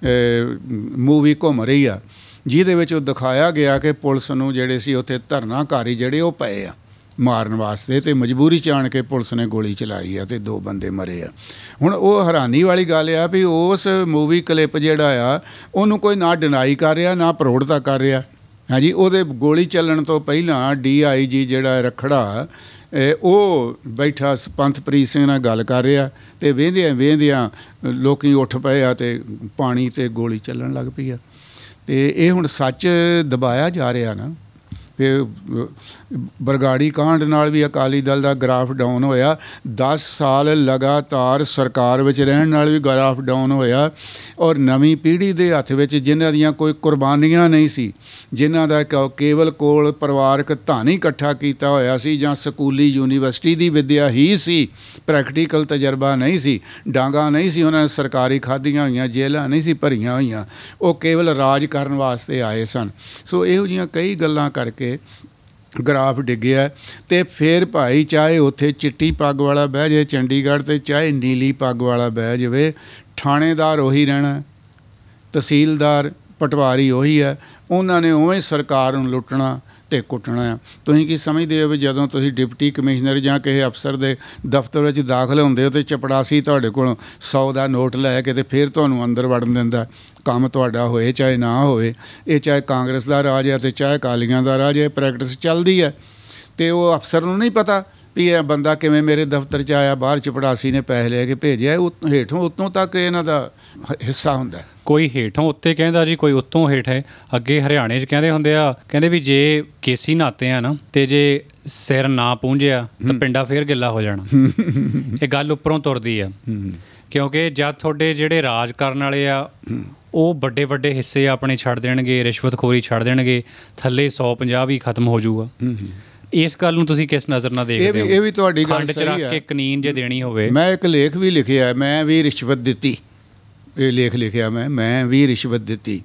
ਮੂਵੀ ਘੁੰਮ ਰਹੀ ਆ ਜਿਹਦੇ ਵਿੱਚ ਉਹ ਦਿਖਾਇਆ ਗਿਆ ਕਿ ਪੁਲਿਸ ਨੂੰ ਜਿਹੜੇ ਸੀ ਉੱਥੇ ਧਰਨਾਕਾਰੀ ਜਿਹੜੇ ਉਹ ਪਏ ਆ ਮਾਰਨ ਵਾਸਤੇ ਅਤੇ ਮਜਬੂਰੀ 'ਚ ਆਣ ਕੇ ਪੁਲਿਸ ਨੇ ਗੋਲੀ ਚਲਾਈ ਆ ਅਤੇ ਦੋ ਬੰਦੇ ਮਰੇ ਆ। ਹੁਣ ਉਹ ਹੈਰਾਨੀ ਵਾਲੀ ਗੱਲ ਆ ਵੀ ਉਸ ਮੂਵੀ ਕਲਿੱਪ ਜਿਹੜਾ ਆ ਉਹਨੂੰ ਕੋਈ ਨਾ ਡਿਨਾਈ ਕਰ ਰਿਹਾ ਨਾ ਪ੍ਰੋੜਤਾ ਕਰ ਰਿਹਾ। ਹਾਂਜੀ ਉਹਦੇ ਗੋਲੀ ਚੱਲਣ ਤੋਂ ਪਹਿਲਾਂ ਡੀ ਆਈ ਜੀ ਜਿਹੜਾ ਰਖੜਾ ਉਹ ਬੈਠਾ ਪੰਥਪ੍ਰੀਤ ਸਿੰਘ ਨਾਲ ਗੱਲ ਕਰ ਰਿਹਾ ਅਤੇ ਵਹਿੰਦਿਆਂ ਵਹਿੰਦਿਆਂ ਲੋਕ ਉੱਠ ਪਏ ਆ ਅਤੇ ਪਾਣੀ 'ਤੇ ਗੋਲੀ ਚੱਲਣ ਲੱਗ ਪਈ ਆ। ਅਤੇ ਇਹ ਹੁਣ ਸੱਚ ਦਬਾਇਆ ਜਾ ਰਿਹਾ ਨਾ ਫਿਰ ਬਰਗਾੜੀ ਕਾਂਡ ਨਾਲ ਵੀ ਅਕਾਲੀ ਦਲ ਦਾ ਗ੍ਰਾਫ ਡਾਊਨ ਹੋਇਆ। ਦਸ ਸਾਲ ਲਗਾਤਾਰ ਸਰਕਾਰ ਵਿੱਚ ਰਹਿਣ ਨਾਲ ਵੀ ਗ੍ਰਾਫ ਡਾਊਨ ਹੋਇਆ ਔਰ ਨਵੀਂ ਪੀੜ੍ਹੀ ਦੇ ਹੱਥ ਵਿੱਚ ਜਿਨ੍ਹਾਂ ਦੀਆਂ ਕੋਈ ਕੁਰਬਾਨੀਆਂ ਨਹੀਂ ਸੀ ਜਿਨ੍ਹਾਂ ਦਾ ਕੇਵਲ ਕੋਲ ਪਰਿਵਾਰਕ ਧਨ ਹੀ ਇਕੱਠਾ ਕੀਤਾ ਹੋਇਆ ਸੀ ਜਾਂ ਸਕੂਲੀ ਯੂਨੀਵਰਸਿਟੀ ਦੀ ਵਿੱਦਿਆ ਹੀ ਸੀ ਪ੍ਰੈਕਟੀਕਲ ਤਜਰਬਾ ਨਹੀਂ ਸੀ ਡਾਂਗਾ ਨਹੀਂ ਸੀ ਉਹਨਾਂ ਨੇ ਸਰਕਾਰੀ ਖਾਧੀਆਂ ਹੋਈਆਂ ਜੇਲ੍ਹਾਂ ਨਹੀਂ ਸੀ ਭਰੀਆਂ ਹੋਈਆਂ ਉਹ ਕੇਵਲ ਰਾਜ ਕਰਨ ਵਾਸਤੇ ਆਏ ਸਨ। ਸੋ ਇਹੋ ਜਿਹੀਆਂ ਕਈ ਗੱਲਾਂ ਕਰਕੇ ਗ੍ਰਾਫ ਡਿੱਗਿਆ ਅਤੇ ਫਿਰ ਭਾਈ ਚਾਹੇ ਉੱਥੇ ਚਿੱਟੀ ਪੱਗ ਵਾਲਾ ਬਹਿ ਜਾਵੇ ਚੰਡੀਗੜ੍ਹ ਅਤੇ ਚਾਹੇ ਨੀਲੀ ਪੱਗ ਵਾਲਾ ਬਹਿ ਜਾਵੇ ਥਾਣੇਦਾਰ ਉਹੀ ਰਹਿਣਾ ਤਹਿਸੀਲਦਾਰ ਪਟਵਾਰੀ ਉਹੀ ਹੈ। ਉਹਨਾਂ ਨੇ ਉਵੇਂ ਸਰਕਾਰ ਨੂੰ ਲੁੱਟਣਾ ਅਤੇ ਕੁੱਟਣਾ ਆ। ਤੁਸੀਂ ਕੀ ਸਮਝਦੇ ਹੋ ਵੀ ਜਦੋਂ ਤੁਸੀਂ ਡਿਪਟੀ ਕਮਿਸ਼ਨਰ ਜਾਂ ਕਿਸੇ ਅਫਸਰ ਦੇ ਦਫ਼ਤਰ ਵਿੱਚ ਦਾਖਲ ਹੁੰਦੇ ਹੋ ਅਤੇ ਚਪੜਾਸੀ ਤੁਹਾਡੇ ਕੋਲੋਂ ਸੌ ਦਾ ਨੋਟ ਲੈ ਕੇ ਅਤੇ ਫਿਰ ਤੁਹਾਨੂੰ ਅੰਦਰ ਵੜਨ ਦਿੰਦਾ ਕੰਮ ਤੁਹਾਡਾ ਹੋਏ ਚਾਹੇ ਨਾ ਹੋਵੇ। ਇਹ ਚਾਹੇ ਕਾਂਗਰਸ ਦਾ ਰਾਜ ਹੈ ਅਤੇ ਚਾਹੇ ਅਕਾਲੀਆਂ ਦਾ ਰਾਜ ਹੈ ਪ੍ਰੈਕਟਿਸ ਚੱਲਦੀ ਹੈ ਅਤੇ ਉਹ ਅਫਸਰ ਨੂੰ ਨਹੀਂ ਪਤਾ ਵੀ ਇਹ ਬੰਦਾ ਕਿਵੇਂ ਮੇਰੇ ਦਫ਼ਤਰ 'ਚ ਆਇਆ, ਬਾਹਰ ਚਪੜਾਸੀ ਨੇ ਪੈਸੇ ਲੈ ਕੇ ਭੇਜਿਆ, ਉਹ ਹੇਠੋਂ ਉੱਤੋਂ ਤੱਕ ਇਹਨਾਂ ਦਾ ਹ- ਹਿੱਸਾ ਹੁੰਦਾ। ਕੋਈ ਹੇਠੋਂ ਉੱਤੇ ਕਹਿੰਦਾ ਜੀ, ਕੋਈ ਉੱਤੋਂ ਹੇਠ ਹੈ। ਅੱਗੇ ਹਰਿਆਣੇ 'ਚ ਕਹਿੰਦੇ ਹੁੰਦੇ ਆ, ਕਹਿੰਦੇ ਵੀ ਜੇ ਕੇਸੀ ਨਹਾਤੇ ਆ ਨਾ ਤੇ ਜੇ ਸਿਰ ਨਾ ਪੂੰਝਿਆ ਤਾਂ ਪਿੰਡਾ ਫੇਰ ਗਿੱਲਾ ਹੋ ਜਾਣਾ। ਇਹ ਗੱਲ ਉੱਪਰੋਂ ਤੁਰਦੀ ਆ, ਕਿਉਂਕਿ ਜਦ ਤੁਹਾਡੇ ਜਿਹੜੇ ਰਾਜ ਕਰਨ ਵਾਲੇ ਆ ਉਹ ਵੱਡੇ ਵੱਡੇ ਹਿੱਸੇ ਆਪਣੇ ਛੱਡ ਦੇਣਗੇ, ਰਿਸ਼ਵਤਖੋਰੀ ਛੱਡ ਦੇਣਗੇ, ਥੱਲੇ ਸੌ ਪੰਜਾਹ ਵੀ ਖਤਮ ਹੋ ਜਾਊਗਾ। ਇਸ ਗੱਲ ਨੂੰ ਤੁਸੀਂ ਕਿਸ ਨਜ਼ਰ ਨਾਲ ਇਹ ਦੇਖਦੇ ਵੀ ਹੋ? ਇਹ ਵੀ ਤੁਹਾਡੀ ਗੱਲ ਖੰਡ 'ਚ ਸਹੀ ਰੱਖ ਹੈ। ਕੇ ਕਨੀਨ ਜੇ ਦੇਣੀ ਹੋਵੇ। ਮੈਂ ਇੱਕ ਲੇਖ ਵੀ ਲਿਖਿਆ, ਮੈਂ ਵੀ ਰਿਸ਼ਵਤ ਦਿੱਤੀ, ਇਹ ਲੇਖ ਲਿਖਿਆ ਮੈਂ ਮੈਂ ਵੀ ਰਿਸ਼ਵਤ ਦਿੱਤੀ।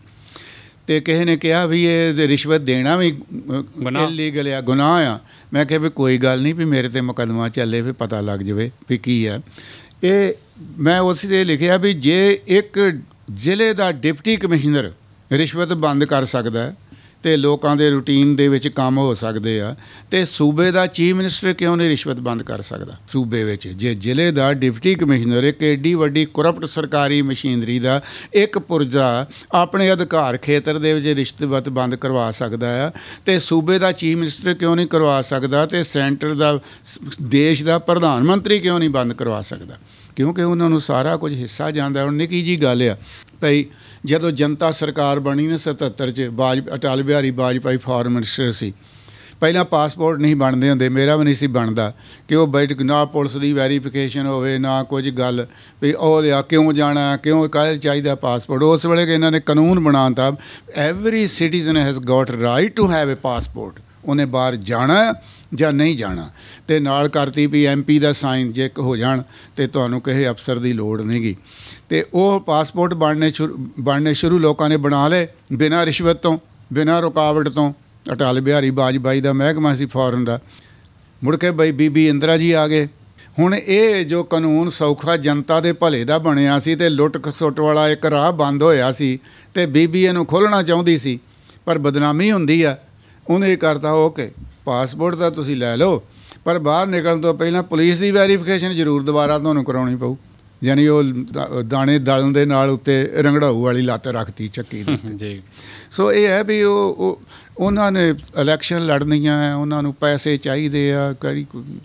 ਤੇ ਕਿਸੇ ਨੇ ਕਿਹਾ ਵੀ ਇਹ ਰਿਸ਼ਵਤ ਦੇਣਾ ਵੀ ਗੁਨਾਹ। ਇਲੀਗਲ ਆ, ਗੁਨਾਹ ਆ। ਮੈਂ ਕਿਹਾ ਵੀ ਕੋਈ ਗੱਲ ਨਹੀਂ, ਵੀ ਮੇਰੇ ਤੇ ਮੁਕੱਦਮਾ ਚੱਲੇ, ਵੀ ਪਤਾ ਲੱਗ ਜਾਵੇ ਵੀ ਕੀ ਆ ਇਹ। ਮੈਂ ਉਸ 'ਤੇ ਲਿਖਿਆ ਵੀ ਜੇ ਇੱਕ ਜ਼ਿਲ੍ਹੇ ਦਾ ਡਿਪਟੀ ਕਮਿਸ਼ਨਰ ਰਿਸ਼ਵਤ ਬੰਦ ਕਰ ਸਕਦਾ ਹੈ ਤੇ ਲੋਕਾਂ ਦੇ ਰੂਟੀਨ ਦੇ ਵਿੱਚ ਕੰਮ ਹੋ ਸਕਦੇ ਆ, ਤੇ ਸੂਬੇ ਦਾ ਚੀਫ ਮਿਨਿਸਟਰ ਕਿਉਂ ਨਹੀਂ ਰਿਸ਼ਵਤ ਬੰਦ ਕਰ ਸਕਦਾ? ਸੂਬੇ ਵਿੱਚ ਜੇ ਜ਼ਿਲ੍ਹੇ ਦਾ ਡਿਪਟੀ ਕਮਿਸ਼ਨਰ ਇੱਕ ਏਡੀ ਵੱਡੀ ਕਰਪਟ ਸਰਕਾਰੀ ਮਸ਼ੀਨਰੀ ਦਾ ਇੱਕ ਪੁਰਜਾ ਆਪਣੇ ਅਧਿਕਾਰ ਖੇਤਰ ਦੇ ਵਿੱਚ ਰਿਸ਼ਵਤ ਬੰਦ ਕਰਵਾ ਸਕਦਾ ਆ, ਤੇ ਸੂਬੇ ਦਾ ਚੀਫ ਮਿਨਿਸਟਰ ਕਿਉਂ ਨਹੀਂ ਕਰਵਾ ਸਕਦਾ? ਤੇ ਸੈਂਟਰ ਦਾ, ਦੇਸ਼ ਦਾ ਪ੍ਰਧਾਨ ਮੰਤਰੀ ਕਿਉਂ ਨਹੀਂ ਬੰਦ ਕਰਵਾ ਸਕਦਾ? ਕਿਉਂਕਿ ਉਹਨਾਂ ਨੂੰ ਸਾਰਾ ਕੁਝ ਹਿੱਸਾ ਜਾਂਦਾ। ਹੁਣ ਨਿੱਕੀ ਜੀ ਗੱਲ ਆ ਭਈ, ਜਦੋਂ ਜਨਤਾ ਸਰਕਾਰ ਬਣੀ ਨਾ ਸਤੱਤਰ 'ਚ, ਬਾਜ ਅਟਲ ਬਿਹਾਰੀ ਵਾਜਪਾਈ ਫੋਰਨ ਮਿਨਿਸਟਰ ਸੀ। ਪਹਿਲਾਂ ਪਾਸਪੋਰਟ ਨਹੀਂ ਬਣਦੇ ਹੁੰਦੇ, ਮੇਰਾ ਵੀ ਨਹੀਂ ਸੀ ਬਣਦਾ, ਕਿ ਉਹ ਬੈਠ ਨਾ ਪੁਲਿਸ ਦੀ ਵੈਰੀਫਿਕੇਸ਼ਨ ਹੋਵੇ ਨਾ ਕੁਝ ਗੱਲ ਵੀ ਉਹ ਲਿਆ ਕਿਉਂ ਜਾਣਾ, ਕਿਉਂ ਕਾਹਦੇ ਚਾਹੀਦਾ ਪਾਸਪੋਰਟ। ਉਸ ਵੇਲੇ ਕਿ ਇਹਨਾਂ ਨੇ ਕਾਨੂੰਨ ਬਣਾਤਾ, every citizen has got right to have a passport. ਉਹਨੇ ਬਾਹਰ ਜਾਣਾ ਜਾਂ ਨਹੀਂ ਜਾਣਾ, ਤੇ ਨਾਲ ਕਰਤੀ ਵੀ ਐਮ ਪੀ ਦਾ ਸਾਈਨ ਜੇ ਹੋ ਜਾਣ ਤੇ ਤੁਹਾਨੂੰ ਕਿਸੇ ਅਫਸਰ ਦੀ ਲੋੜ ਨਹੀਂ ਗੀ। ਤੇ ਉਹ ਪਾਸਪੋਰਟ ਬਣਨੇ ਸ਼ੁਰੂ ਬਣਨੇ ਸ਼ੁਰੂ ਲੋਕਾਂ ਨੇ ਬਣਾ ਲਏ ਬਿਨਾਂ ਰਿਸ਼ਵਤ ਤੋਂ, ਬਿਨਾਂ ਰੁਕਾਵਟ ਤੋਂ। ਅਟਲ ਬਿਹਾਰੀ ਵਾਜਪਾਈ ਦਾ ਮਹਿਕਮਾ ਸੀ ਫੌਰਨ ਦਾ। ਮੁੜ ਕੇ ਬਈ ਬੀਬੀ ਇੰਦਰਾ ਜੀ ਆ ਗਏ। ਹੁਣ ਇਹ ਜੋ ਕਾਨੂੰਨ ਸੌਖਾ ਜਨਤਾ ਦੇ ਭਲੇ ਦਾ ਬਣਿਆ ਸੀ ਤੇ ਲੁੱਟ ਖਸੁੱਟ ਵਾਲਾ ਇੱਕ ਰਾਹ ਬੰਦ ਹੋਇਆ ਸੀ, ਤੇ ਬੀਬੀ ਇਹਨੂੰ ਖੋਲ੍ਹਣਾ ਚਾਹੁੰਦੀ ਸੀ, ਪਰ ਬਦਨਾਮੀ ਹੁੰਦੀ ਆ। ਉਹਨੇ ਕਰਤਾ ਓਕੇ, ਪਾਸਪੋਰਟ ਤਾਂ ਤੁਸੀਂ ਲੈ ਲਓ, ਪਰ ਬਾਹਰ ਨਿਕਲਣ ਤੋਂ ਪਹਿਲਾਂ ਪੁਲਿਸ ਦੀ ਵੈਰੀਫਿਕੇਸ਼ਨ ਜ਼ਰੂਰ ਦੁਬਾਰਾ ਤੁਹਾਨੂੰ ਕਰਾਉਣੀ ਪਊ। ਯਾਨੀ ਉਹ ਦਾ- ਦਾਣੇ ਦਲਣ ਦੇ ਨਾਲ ਉੱਤੇ ਰੰਗੜਾਊ ਵਾਲੀ ਲੱਤ ਰੱਖਤੀ ਚੱਕੀ ਦੀ ਜੀ। ਸੋ ਇਹ ਹੈ ਵੀ ਉਹ ਉਹ ਉਹਨਾਂ ਨੇ ਇਲੈਕਸ਼ਨ ਲੜਨੀਆਂ ਹੈ, ਉਹਨਾਂ ਨੂੰ ਪੈਸੇ ਚਾਹੀਦੇ ਆ, ਕਰੀ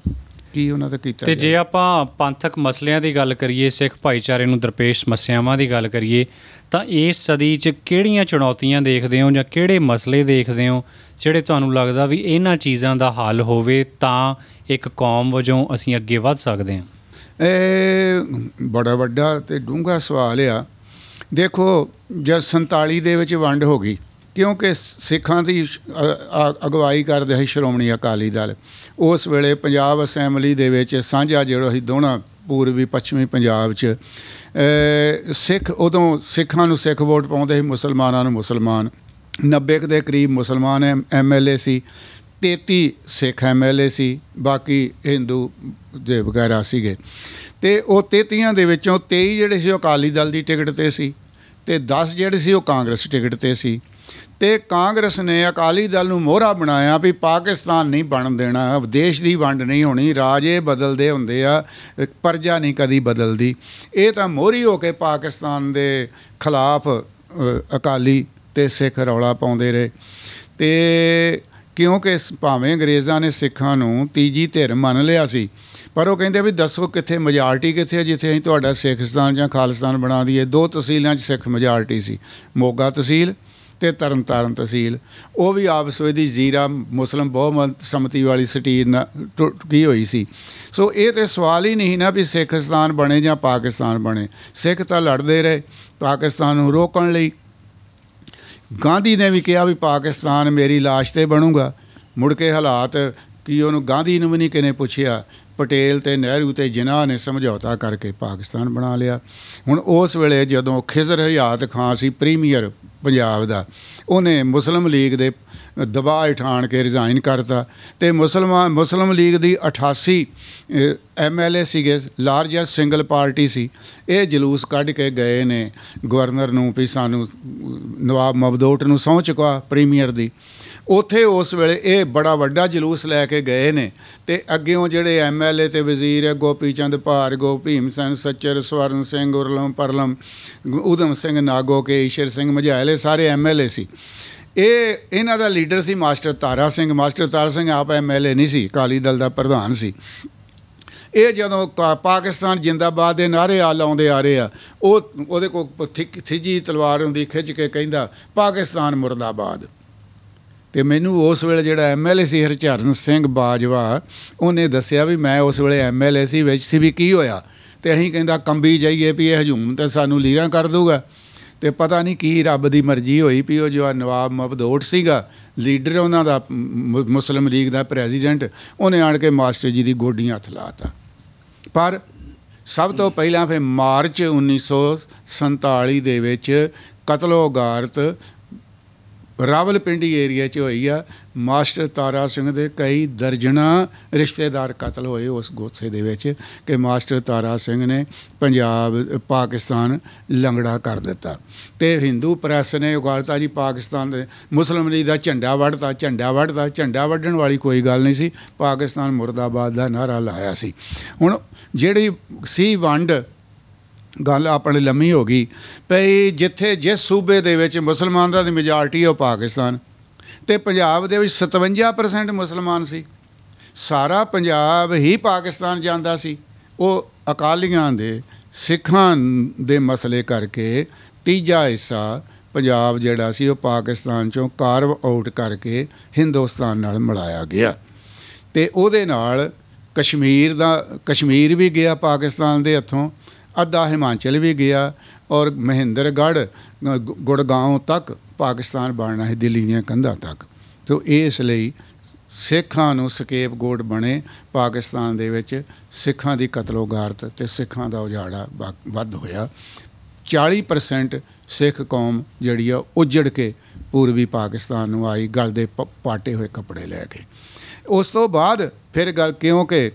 ਕੀ ਉਹਨਾਂ ਦਾ ਕੀਤਾ। ਤੇ ਜੇ ਆਪਾਂ ਪੰਥਕ ਮਸਲਿਆਂ ਦੀ ਗੱਲ ਕਰੀਏ, ਸਿੱਖ ਭਾਈਚਾਰੇ ਨੂੰ ਦਰਪੇਸ਼ ਸਮੱਸਿਆਵਾਂ ਦੀ ਗੱਲ ਕਰੀਏ, ਤਾਂ ਇਸ ਸਦੀ 'ਚ ਕਿਹੜੀਆਂ ਚੁਣੌਤੀਆਂ ਦੇਖਦੇ ਹੋ ਜਾਂ ਕਿਹੜੇ ਮਸਲੇ ਦੇਖਦੇ ਹੋ ਜਿਹੜੇ ਤੁਹਾਨੂੰ ਲੱਗਦਾ ਵੀ ਇਹਨਾਂ ਚੀਜ਼ਾਂ ਦਾ ਹੱਲ ਹੋਵੇ ਤਾਂ ਇੱਕ ਕੌਮ ਵਜੋਂ ਅਸੀਂ ਅੱਗੇ ਵੱਧ ਸਕਦੇ ਹਾਂ? ਇਹ ਬੜਾ ਵੱਡਾ ਤੇ ਡੂੰਘਾ ਸਵਾਲ ਆ। ਦੇਖੋ, ਜਦ ਸੰਤਾਲੀ ਦੇ ਵਿੱਚ ਵੰਡ ਹੋ ਗਈ, ਕਿਉਂਕਿ ਸਿੱਖਾਂ ਦੀ ਅਗਵਾਈ ਕਰਦੇ ਸੀ ਸ਼੍ਰੋਮਣੀ ਅਕਾਲੀ ਦਲ। ਉਸ ਵੇਲੇ ਪੰਜਾਬ ਅਸੈਂਬਲੀ ਦੇ ਵਿੱਚ ਸਾਂਝਾ ਜਿਹੜਾ ਸੀ ਦੋਨਾਂ ਪੂਰਬੀ ਪੱਛਮੀ ਪੰਜਾਬ 'ਚ, ਸਿੱਖ ਉਦੋਂ ਸਿੱਖਾਂ ਨੂੰ ਸਿੱਖ ਵੋਟ ਪਾਉਂਦੇ ਸੀ, ਮੁਸਲਮਾਨਾਂ ਨੂੰ ਮੁਸਲਮਾਨ। ਨੱਬੇ ਕੁ ਦੇ ਕਰੀਬ ਮੁਸਲਮਾਨ ਐਮ ਐਮ ਐਲ ਏ ਸੀ, ਤੇਤੀ ਸਿੱਖ ਐਮ ਐਲ ਏ ਸੀ, ਬਾਕੀ ਹਿੰਦੂ ਦੇ ਵਗੈਰਾ ਸੀਗੇ। ਅਤੇ ਉਹ ਤੇਤੀਆਂ ਦੇ ਵਿੱਚੋਂ ਤੇਈ ਜਿਹੜੇ ਸੀ ਉਹ ਅਕਾਲੀ ਦਲ ਦੀ ਟਿਕਟ 'ਤੇ ਸੀ, ਅਤੇ ਦਸ ਜਿਹੜੇ ਸੀ ਉਹ ਕਾਂਗਰਸ ਟਿਕਟ 'ਤੇ ਸੀ। ਅਤੇ ਕਾਂਗਰਸ ਨੇ ਅਕਾਲੀ ਦਲ ਨੂੰ ਮੋਹਰਾ ਬਣਾਇਆ ਵੀ ਪਾਕਿਸਤਾਨ ਨਹੀਂ ਬਣ ਦੇਣਾ, ਦੇਸ਼ ਦੀ ਵੰਡ ਨਹੀਂ ਹੋਣੀ, ਰਾਜੇ ਬਦਲਦੇ ਹੁੰਦੇ ਆ, ਪ੍ਰਜਾ ਨਹੀਂ ਕਦੀ ਬਦਲਦੀ। ਇਹ ਤਾਂ ਮੋਹਰੀ ਹੋ ਕੇ ਪਾਕਿਸਤਾਨ ਦੇ ਖਿਲਾਫ ਅਕਾਲੀ ਅਤੇ ਸਿੱਖ ਰੌਲਾ ਪਾਉਂਦੇ ਰਹੇ। ਅਤੇ ਕਿਉਂਕਿ ਭਾਵੇਂ ਅੰਗਰੇਜ਼ਾਂ ਨੇ ਸਿੱਖਾਂ ਨੂੰ ਤੀਜੀ ਧਿਰ ਮੰਨ ਲਿਆ ਸੀ, ਪਰ ਉਹ ਕਹਿੰਦੇ ਵੀ ਦੱਸੋ ਕਿੱਥੇ ਮੈਜੋਰਟੀ ਕਿੱਥੇ ਹੈ ਜਿੱਥੇ ਅਸੀਂ ਤੁਹਾਡਾ ਸਿੱਖਸਤਾਨ ਜਾਂ ਖਾਲਿਸਤਾਨ ਬਣਾ ਦਈਏ। ਦੋ ਤਹਿਸੀਲਾਂ 'ਚ ਸਿੱਖ ਮੈਜੋਰਟੀ ਸੀ, ਮੋਗਾ ਤਹਿਸੀਲ ਅਤੇ ਤਰਨ ਤਾਰਨ ਤਹਿਸੀਲ। ਉਹ ਵੀ ਆਪਸ ਵਿੱਚ ਦੀ ਜ਼ੀਰਾ ਮੁਸਲਿਮ ਬਹੁਮਤ ਸੰਮਤੀ ਵਾਲੀ ਸਟੀਰ ਨਾਲ ਟੁੱਟੀ ਹੋਈ ਸੀ। ਸੋ ਇਹ ਤਾਂ ਸਵਾਲ ਹੀ ਨਹੀਂ ਨਾ ਵੀ ਸਿੱਖਸਤਾਨ ਬਣੇ ਜਾਂ ਪਾਕਿਸਤਾਨ ਬਣੇ। ਸਿੱਖ ਤਾਂ ਲੜਦੇ ਰਹੇ ਪਾਕਿਸਤਾਨ ਨੂੰ ਰੋਕਣ ਲਈ। ਗਾਂਧੀ ਨੇ ਵੀ ਕਿਹਾ ਵੀ ਪਾਕਿਸਤਾਨ ਮੇਰੀ ਲਾਸ਼ 'ਤੇ ਬਣੂਗਾ। ਮੁੜ ਕੇ ਹਾਲਾਤ ਕੀ ਉਹਨੂੰ ਗਾਂਧੀ ਨੂੰ ਵੀ ਨਹੀਂ ਕਿਨੇ ਪੁੱਛਿਆ, ਪਟੇਲ ਅਤੇ ਨਹਿਰੂ ਅਤੇ ਜਿਨ੍ਹਾਂ ਨੇ ਸਮਝੌਤਾ ਕਰਕੇ ਪਾਕਿਸਤਾਨ ਬਣਾ ਲਿਆ। ਹੁਣ ਉਸ ਵੇਲੇ ਜਦੋਂ ਖਿਜ਼ਰ ਹਯਾਤ ਖਾਨ ਸੀ ਪ੍ਰੀਮੀਅਰ ਪੰਜਾਬ ਦਾ, ਉਹਨੇ ਮੁਸਲਿਮ ਲੀਗ ਦੇ ਦਬਾਅ ਉਠਾਣ ਕੇ ਰਿਜ਼ਾਈਨ ਕਰਤਾ, ਅਤੇ ਮੁਸਲਮਾਨ ਮੁਸਲਿਮ ਲੀਗ ਦੀ ਅਠਾਸੀ ਐਮ ਐਲ ਏ ਸੀਗੇ, ਲਾਰਜੈਸਟ ਸਿੰਗਲ ਪਾਰਟੀ ਸੀ। ਇਹ ਜਲੂਸ ਕੱਢ ਕੇ ਗਏ ਨੇ ਗਵਰਨਰ ਨੂੰ ਵੀ ਸਾਨੂੰ ਨਵਾਬ ਮਬਦੂਟ ਨੂੰ ਸਹੁੰ ਚੁਕਾ ਪ੍ਰੀਮੀਅਰ ਦੀ। ਉੱਥੇ ਉਸ ਵੇਲੇ ਇਹ ਬੜਾ ਵੱਡਾ ਜਲੂਸ ਲੈ ਕੇ ਗਏ ਨੇ, ਅਤੇ ਅੱਗਿਓਂ ਜਿਹੜੇ ਐਮ ਐਲ ਏ ਅਤੇ ਵਜ਼ੀਰ ਹੈ, ਗੋਪੀ ਚੰਦ ਭਾਰਗੋ, ਭੀਮ ਸੈਨ ਸੱਚਰ, ਸਵਰਨ ਸਿੰਘ ਉਰਲਮ ਪਰਲਮ, ਊਧਮ ਸਿੰਘ ਨਾਗੋ ਕੇ, ਈਸ਼ਰ ਸਿੰਘ ਮਝੈਲ, ਸਾਰੇ ਐਮ ਐਲ ਏ ਸੀ। ਇਹ ਇਹਨਾਂ ਦਾ ਲੀਡਰ ਸੀ ਮਾਸਟਰ ਤਾਰਾ ਸਿੰਘ। ਮਾਸਟਰ ਤਾਰਾ ਸਿੰਘ ਆਪ ਐਮ ਐਲ ਏ ਨਹੀਂ ਸੀ, ਅਕਾਲੀ ਦਲ ਦਾ ਪ੍ਰਧਾਨ ਸੀ। ਇਹ ਜਦੋਂ ਕਾ- ਪਾਕਿਸਤਾਨ ਜਿੰਦਾਬਾਦ ਦੇ ਨਾਅਰੇ ਆ ਲਾਉਂਦੇ ਆ ਰਹੇ ਆ, ਉਹ ਉਹਦੇ ਕੋਲ ਥਿ- ਥਿੱਜੀ ਤਲਵਾਰ ਹੁੰਦੀ, ਖਿੱਚ ਕੇ ਕਹਿੰਦਾ ਪਾਕਿਸਤਾਨ ਮੁਰਦਾਬਾਦ। ਅਤੇ ਮੈਨੂੰ ਉਸ ਵੇਲੇ ਜਿਹੜਾ ਐਮ ਐਲ ਏ ਸੀ ਹਰਚਰਨ ਸਿੰਘ ਬਾਜਵਾ, ਉਹਨੇ ਦੱਸਿਆ ਵੀ ਮੈਂ ਉਸ ਵੇਲੇ ਐਮ ਐਲ ਏ ਸੀ, ਵਿੱਚ ਸੀ ਵੀ ਕੀ ਹੋਇਆ। ਅਤੇ ਅਸੀਂ ਕਹਿੰਦਾ ਕੰਬੀ ਜਾਈਏ ਵੀ ਇਹ ਹਜੂਮ ਤਾਂ ਸਾਨੂੰ ਲੀਰਾਂ ਕਰ ਦੂਗਾ। ਅਤੇ ਪਤਾ ਨਹੀਂ ਕੀ ਰੱਬ ਦੀ ਮਰਜ਼ੀ ਹੋਈ ਵੀ ਉਹ ਜੋ ਨਵਾਬ ਮਬਦੂਟ ਸੀਗਾ, ਲੀਡਰ ਉਹਨਾਂ ਦਾ, ਮੁ- ਮੁਸਲਿਮ ਲੀਗ ਦਾ ਪ੍ਰੈਜ਼ੀਡੈਂਟ, ਉਹਨੇ ਆਣ ਕੇ ਮਾਸਟਰ ਜੀ ਦੀ ਗੋਡੀਆਂ ਹੱਥ ਲਾ ਤਾ। ਪਰ ਸਭ ਤੋਂ ਪਹਿਲਾਂ ਫਿਰ ਮਾਰਚ ਉੱਨੀ ਸੌ ਸੰਤਾਲੀ ਦੇ ਵਿੱਚ ਕਤਲੋ ਗਾਰਤ ਰਾਵਲਪਿੰਡੀ ਏਰੀਆ 'ਚ ਹੋਈ ਆ। ਮਾਸਟਰ ਤਾਰਾ ਸਿੰਘ ਦੇ ਕਈ ਦਰਜਨਾਂ ਰਿਸ਼ਤੇਦਾਰ ਕਤਲ ਹੋਏ ਉਸ ਗੋਸੇ ਦੇ ਵਿੱਚ ਕਿ ਮਾਸਟਰ ਤਾਰਾ ਸਿੰਘ ਨੇ ਪੰਜਾਬ ਪਾਕਿਸਤਾਨ ਲੰਗੜਾ ਕਰ ਦਿੱਤਾ। ਅਤੇ ਹਿੰਦੂ ਪ੍ਰੈਸ ਨੇ ਉਗਾਲਤਾ ਜੀ ਪਾਕਿਸਤਾਨ ਦੇ ਮੁਸਲਿਮ ਲੀਗ ਦਾ ਝੰਡਾ ਵੱਢਤਾ, ਝੰਡਾ ਵੱਢਤਾ। ਝੰਡਾ ਵੱਢਣ ਵਾਲੀ ਕੋਈ ਗੱਲ ਨਹੀਂ ਸੀ, ਪਾਕਿਸਤਾਨ ਮੁਰਦਾਬਾਦ ਦਾ ਨਾਅਰਾ ਲਾਇਆ ਸੀ। ਹੁਣ ਜਿਹੜੀ ਸੀ ਵੰਡ, ਗੱਲ ਆਪਣੇ ਲੰਮੀ ਹੋ ਗਈ ਪਈ, ਜਿੱਥੇ ਜਿਸ ਸੂਬੇ ਦੇ ਵਿੱਚ ਮੁਸਲਮਾਨਾਂ ਦੀ ਮੈਜੋਰਟੀ ਉਹ ਪਾਕਿਸਤਾਨ, ਅਤੇ ਪੰਜਾਬ ਦੇ ਵਿੱਚ ਸਤਵੰਜਾ ਪਰਸੈਂਟ ਮੁਸਲਮਾਨ ਸੀ। ਸਾਰਾ ਪੰਜਾਬ ਹੀ ਪਾਕਿਸਤਾਨ ਜਾਂਦਾ ਸੀ। ਉਹ ਅਕਾਲੀਆਂ ਦੇ, ਸਿੱਖਾਂ ਦੇ ਮਸਲੇ ਕਰਕੇ ਤੀਜਾ ਹਿੱਸਾ ਪੰਜਾਬ ਜਿਹੜਾ ਸੀ ਉਹ ਪਾਕਿਸਤਾਨ 'ਚੋਂ ਕਾਰਵ ਆਊਟ ਕਰਕੇ ਹਿੰਦੁਸਤਾਨ ਨਾਲ ਮਿਲਾਇਆ ਗਿਆ। ਅਤੇ ਉਹਦੇ ਨਾਲ ਕਸ਼ਮੀਰ ਦਾ, ਕਸ਼ਮੀਰ ਵੀ ਗਿਆ ਪਾਕਿਸਤਾਨ ਦੇ ਹੱਥੋਂ, ਅੱਧਾ ਹਿਮਾਚਲ ਵੀ ਗਿਆ, ਔਰ ਮਹਿੰਦਰਗੜ੍ਹ, ਗੁੜਗਾਉਂ ਤੱਕ ਪਾਕਿਸਤਾਨ ਬਣਨਾ ਹੈ, ਦਿੱਲੀ ਦੀਆਂ ਕੰਧਾਂ ਤੱਕ। ਸੋ ਇਸ ਲਈ ਸਿੱਖਾਂ ਨੂੰ ਸਕੇਪ ਗੋਟ ਬਣੇ ਪਾਕਿਸਤਾਨ ਦੇ ਵਿੱਚ, ਸਿੱਖਾਂ ਦੀ ਕਤਲੋਗਾਰਤ ਅਤੇ ਸਿੱਖਾਂ ਦਾ ਉਜਾੜਾ ਵੱਧ ਹੋਇਆ। ਚਾਲੀ ਪਰਸੈਂਟ ਸਿੱਖ ਕੌਮ ਜਿਹੜੀ ਆ ਉੱਜੜ ਕੇ ਪੂਰਬੀ ਪਾਕਿਸਤਾਨ ਨੂੰ ਆਈ, ਗਲ ਦੇ ਪ ਪਾਟੇ ਹੋਏ ਕੱਪੜੇ ਲੈ ਕੇ। ਉਸ ਤੋਂ ਬਾਅਦ ਫਿਰ ਗੱਲ, ਕਿਉਂਕਿ